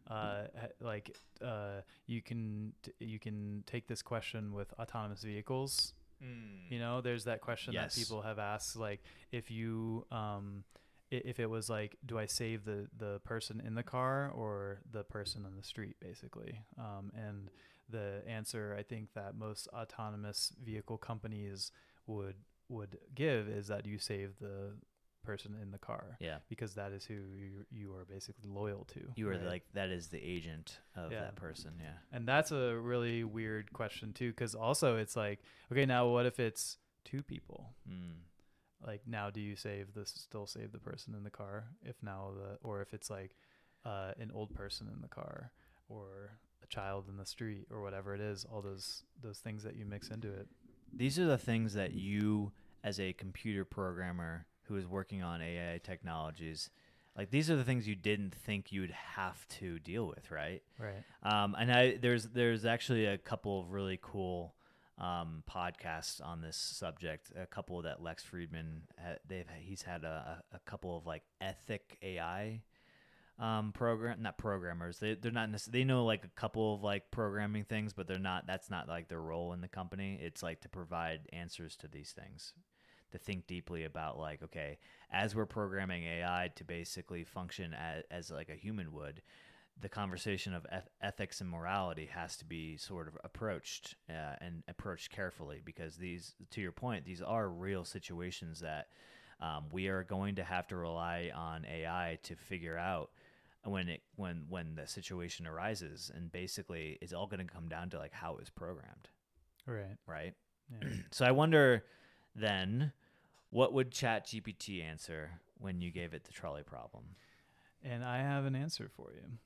uh, ha- like uh, you can t- you can take this question with autonomous vehicles. You know, there's that question Yes. that people have asked, like if you um, i- if it was like, do I save the the person in the car or the person on the street, basically? Um, and the answer I think that most autonomous vehicle companies would would give is that you save the person in the car, Yeah. because that is who you, you are basically loyal to. You are right? like, that is the agent of Yeah. that person. Yeah. And that's a really weird question too, because also it's like, okay, now what if it's two people? Mm. Like, now do you save this still save the person in the car if now the or if it's like uh, an old person in the car or a child in the street or whatever it is, all those those things that you mix into it. These are the things that you, as a computer programmer who is working on A I technologies, like these are the things you didn't think you'd have to deal with, right? Right. Um, and I there's there's actually a couple of really cool um, podcasts on this subject. A couple that Lex Friedman ha- they've he's had a, a couple of like ethic A I um, program not programmers. They they're not necess- they know like a couple of like programming things, but they're not. That's not like their role in the company. It's like to provide answers to these things. To think deeply about like, okay, as we're programming A I to basically function as, as like a human would, the conversation of eth- ethics and morality has to be sort of approached uh, and approached carefully, because these, to your point, these are real situations that um, we are going to have to rely on A I to figure out when it when when the situation arises, and basically it's all going to come down to like how it was programmed, Right. right? Yeah. So I wonder then, what would ChatGPT answer when you gave it the trolley problem? And I have an answer for you.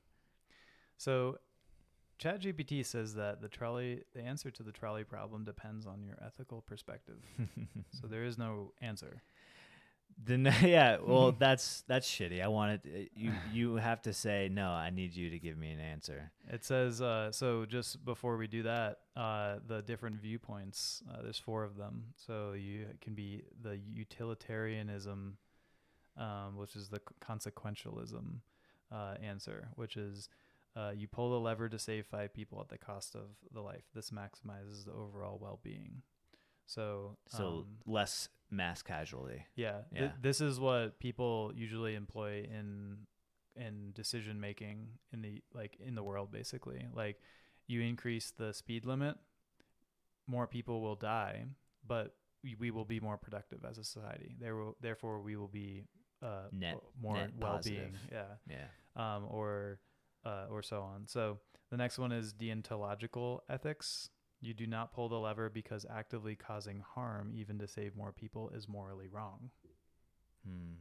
So ChatGPT says that the trolley, the answer to the trolley problem depends on your ethical perspective. So there is no answer. Then yeah, well that's that's shitty. I wanted you you have to say no. I need you to give me an answer. It says uh, so. Just before we do that, uh, the different viewpoints. Uh, there's four of them. So you it can be the utilitarianism, um, which is the consequentialism uh, answer, which is uh, you pull the lever to save five people at the cost of the life. This maximizes the overall well-being. So So um, less mass casualty. yeah, Yeah. Th- this is what people usually employ in in decision making in the like in the world, basically. Like, you increase the speed limit, more people will die, but we, we will be more productive as a society. There will therefore we will be uh Net- more net well-being. positive. Yeah. Yeah. Um or uh or so on. So the next one is deontological ethics. You do not pull the lever because actively causing harm, even to save more people, is morally wrong. Hmm.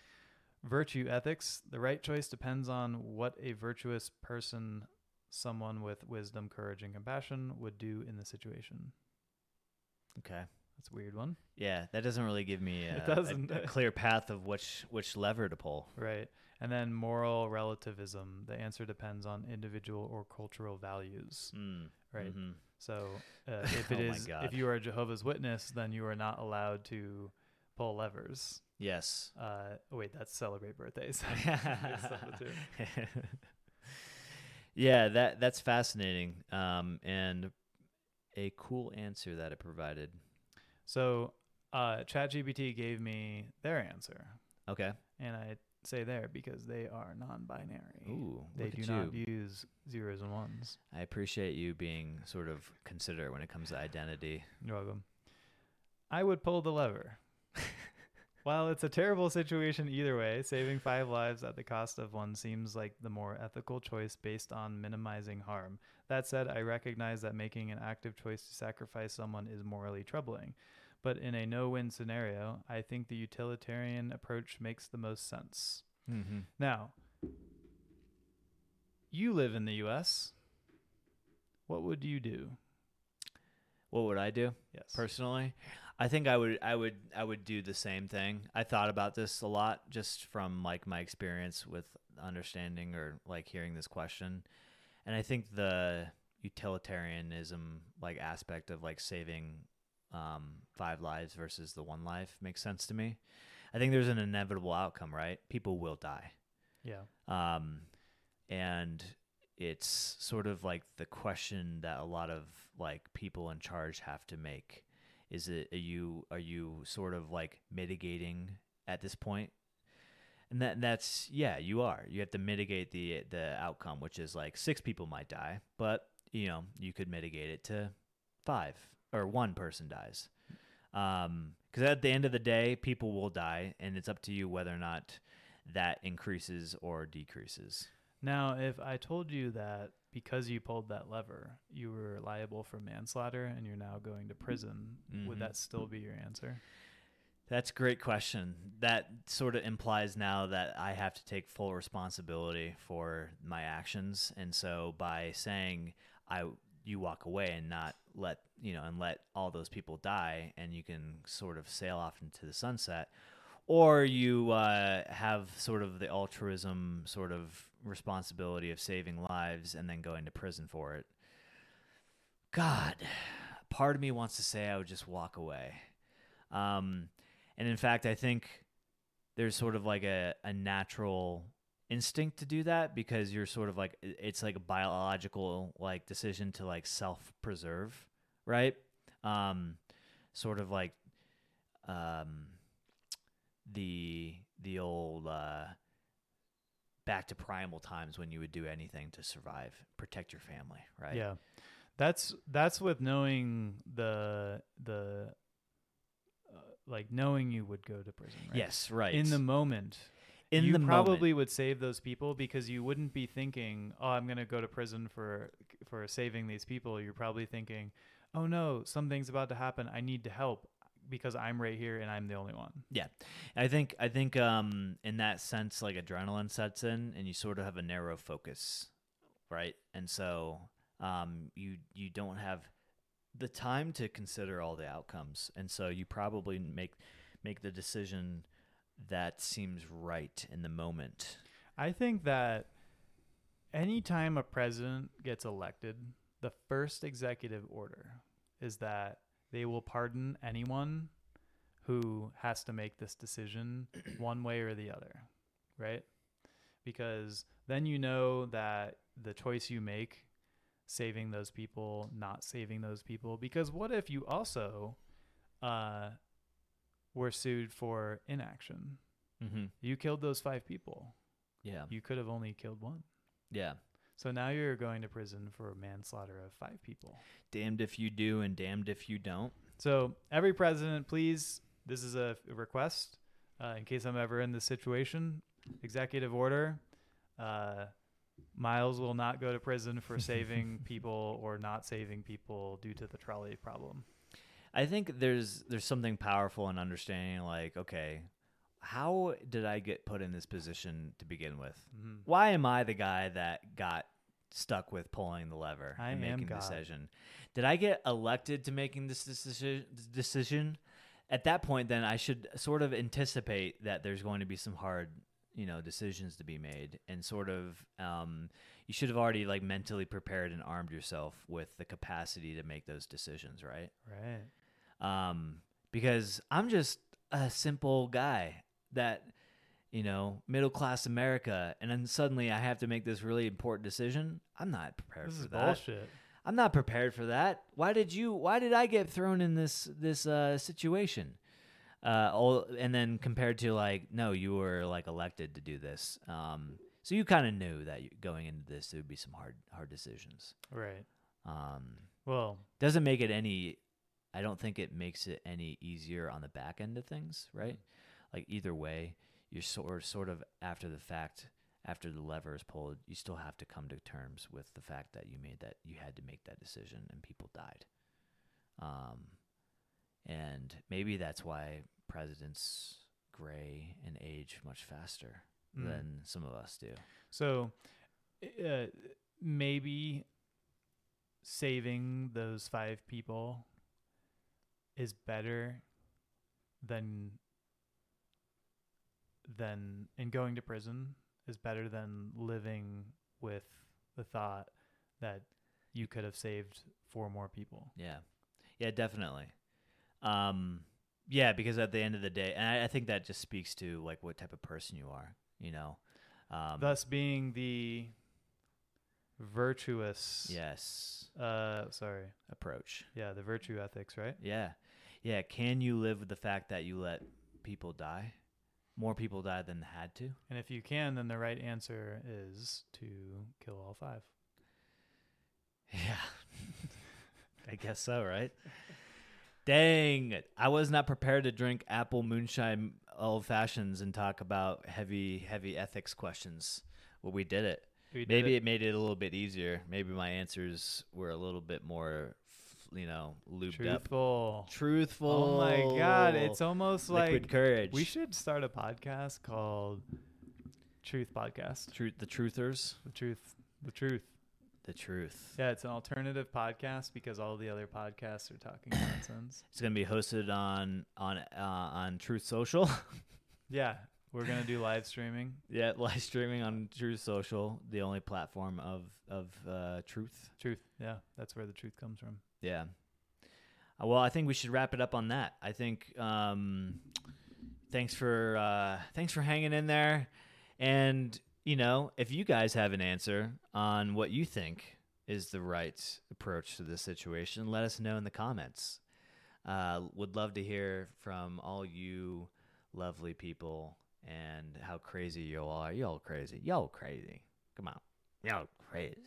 Virtue ethics. The right choice depends on what a virtuous person, someone with wisdom, courage, and compassion, would do in the situation. Okay. That's a weird one. Yeah, that doesn't really give me a, It doesn't. a, a clear path of which which lever to pull. Right. And then moral relativism. The answer depends on individual or cultural values. Mm. Right. Mm-hmm. So uh, if it Oh my is, God. if you are a Jehovah's Witness, then you are not allowed to pull levers. Yes. Uh, oh wait, that's celebrate birthdays. Mixed up the two. Yeah, that that's fascinating, um, and a cool answer that it provided. So uh, ChatGPT gave me their answer, Okay. and I say there because they are non-binary. Ooh, They look do at not you. use zeros and ones. I appreciate you being sort of considerate when it comes to identity. You're welcome. I would pull the lever. While it's a terrible situation either way, saving five lives at the cost of one seems like the more ethical choice based on minimizing harm. That said, I recognize that making an active choice to sacrifice someone is morally troubling. But in a no-win scenario, I think the utilitarian approach makes the most sense. Mm-hmm. Now, you live in the U S. What would you do? What would I do? Yes. Personally, I think I would I would I would do the same thing. I thought about this a lot just from like my experience with understanding or like hearing this question. And I think the utilitarianism like aspect of like saving um five lives versus the one life makes sense to me. I think there's an inevitable outcome, right? People will die. Yeah. Um and it's sort of like the question that a lot of like people in charge have to make. Is it, are you, are you sort of like mitigating at this point? And that that's yeah, you are. You have to mitigate the the outcome, which is like six people might die, but you know you could mitigate it to five or one person dies. Um, because at the end of the day, people will die, and it's up to you whether or not that increases or decreases. Now, if I told you that because you pulled that lever, you were liable for manslaughter and you're now going to prison, Mm-hmm. would that still be your answer? That's a great question. That sort of implies now that I have to take full responsibility for my actions. And so by saying I you walk away and not let, you know, and let all those people die and you can sort of sail off into the sunset, or you uh, have sort of the altruism sort of responsibility of saving lives and then going to prison for it. God, part of me wants to say I would just walk away. Um, And in fact, I think there's sort of like a, a natural instinct to do that because you're sort of like, it's like a biological like decision to like self-preserve, right? Um, sort of like um, the the old uh, back to primal times when you would do anything to survive, protect your family, right? Yeah, that's that's with knowing the the. Like knowing you would go to prison, right? Yes, right. In the moment, In you the probably moment. would save those people because you wouldn't be thinking, "Oh, I'm going to go to prison for for saving these people." You're probably thinking, "Oh no, something's about to happen. I need to help because I'm right here and I'm the only one." Yeah, I think I think um, in that sense, like adrenaline sets in, and you sort of have a narrow focus, right? And so um, you you don't have the time to consider all the outcomes, and so you probably make make the decision that seems right in the moment. I think that anytime a president gets elected, the first executive order is that they will pardon anyone who has to make this decision one way or the other, right? Because then you know that the choice you make, saving those people, not saving those people, because what if you also uh, were sued for inaction? Mm-hmm. You killed those five people. Yeah. You could have only killed one. Yeah. So now you're going to prison for manslaughter of five people. Damned if you do and damned if you don't. So every president, please, this is a request uh, in case I'm ever in this situation. Executive order. Uh, Miles will not go to prison for saving people or not saving people due to the trolley problem. I think there's there's something powerful in understanding, like, okay, how did I get put in this position to begin with? Mm-hmm. Why am I the guy that got stuck with pulling the lever I and am making the God. decision? Did I get elected to making this decision? Decision? At that point, then I should sort of anticipate that there's going to be some hard, you know, decisions to be made, and sort of um, you should have already like mentally prepared and armed yourself with the capacity to make those decisions, right? Right. Um, because I'm just a simple guy that, you know, middle class America, and then suddenly I have to make this really important decision. I'm not prepared This for is that. bullshit. I'm not prepared for that. Why did you? Why did I get thrown in this this uh, situation? Uh, all, and then compared to like, no, you were like elected to do this. Um, so you kind of knew that you, going into this, there would be some hard hard decisions. Right. Um, Well, doesn't make it any. I don't think it makes it any easier on the back end of things, right? Like either way, you're sort sort of after the fact. After the lever is pulled, you still have to come to terms with the fact that you made that, you had to make that decision and people died. Um, and maybe that's why presidents gray and age much faster Mm. than some of us do. so uh, maybe saving those five people is better than than and going to prison is better than living with the thought that you could have saved four more people. Yeah. Yeah, definitely. Um, yeah, because at the end of the day, and I, I think that just speaks to like what type of person you are, you know? Um, Thus being the virtuous. Yes. Uh, sorry. Approach. Yeah, the virtue ethics, right? Yeah. Yeah. Can you live with the fact that you let people die? More people die than had to? And if you can, then the right answer is to kill all five. Yeah. I guess so, right? Dang it. I was not prepared to drink apple moonshine old fashions and talk about heavy, heavy ethics questions. Well, we did it. We did Maybe it. it made it a little bit easier. Maybe my answers were a little bit more, you know, lubed Truthful. up. Truthful. Oh my God. It's almost Liquid like courage. we should start a podcast called Truth Podcast. Truth. The truthers. The truth. The truth. The truth. Yeah, it's an alternative podcast because all the other podcasts are talking nonsense. It's gonna be hosted on on uh, on Truth Social. Yeah, we're gonna do live streaming. Yeah, live streaming on Truth Social, the only platform of of uh, truth. Truth. Yeah, that's where the truth comes from. Yeah. Uh, well, I think we should wrap it up on that. I think um, thanks for uh, thanks for hanging in there, and you know, if you guys have an answer on what you think is the right approach to this situation, let us know in the comments. Uh, would love to hear from all you lovely people and how crazy y'all are. Y'all crazy. Y'all crazy. Come on. Y'all crazy.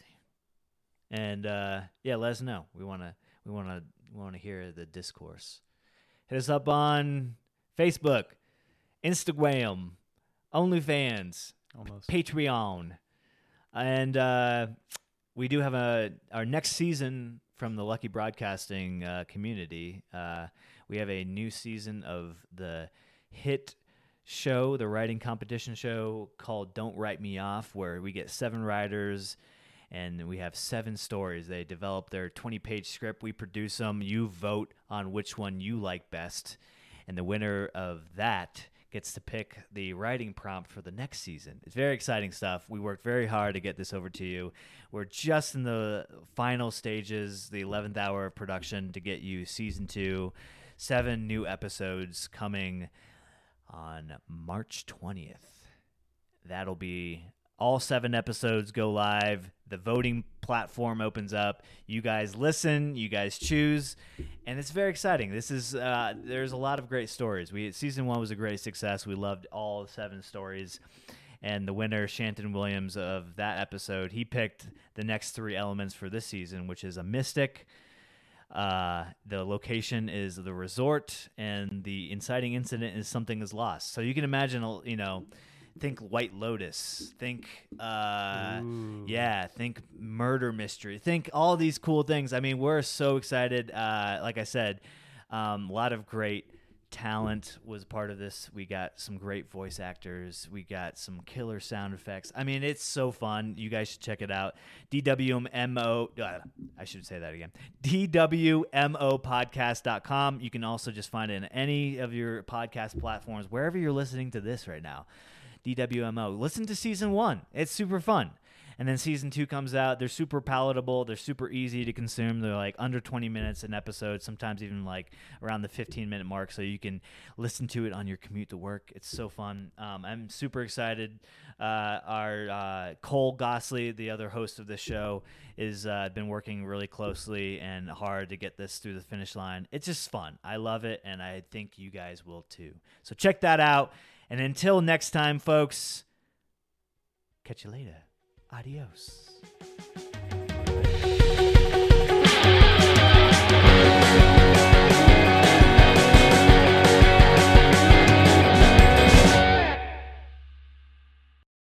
And uh, yeah, let us know. We wanna we wanna we wanna hear the discourse. Hit us up on Facebook, Instagram, OnlyFans, Almost. Patreon, and uh, we do have a our next season from the Lucky Broadcasting uh, community. Uh, we have a new season of the hit show, the writing competition show called Don't Write Me Off, where we get seven writers and we have seven stories. They develop their twenty-page script. We produce them. You vote on which one you like best, and the winner of that gets to pick the writing prompt for the next season. It's very exciting stuff. We worked very hard to get this over to you. We're just in the final stages, the eleventh hour of production to get you season two. Seven new episodes coming on March twentieth. That'll be all seven episodes go live. The voting platform opens up. You guys listen. You guys choose. And it's very exciting. This is uh, there's a lot of great stories. We Season one was a great success. We loved all seven stories. And the winner, Shanton Williams, of that episode, he picked the next three elements for this season, which is a mystic. Uh, the location is the resort, and the inciting incident is something is lost. So you can imagine, you know, think White Lotus, think, uh, Ooh. yeah, think murder mystery, think all these cool things. I mean, we're so excited. Uh, like I said, um, a lot of great talent was part of this. We got some great voice actors. We got some killer sound effects. I mean, it's so fun. You guys should check it out. D W M O, uh, I should say that again. D W M O podcast dot com. You can also just find it in any of your podcast platforms, wherever you're listening to this right now. D W M O. Listen to season one. It's super fun. And then season two comes out. They're super palatable. They're super easy to consume. They're like under twenty minutes an episode, sometimes even like around the fifteen minute mark. So you can listen to it on your commute to work. It's so fun. Um, I'm super excited. Uh, our uh, Cole Gossley, the other host of this show, is uh, been working really closely and hard to get this through the finish line. It's just fun. I love it, and I think you guys will too. So check that out. And until next time, folks, catch you later. Adios.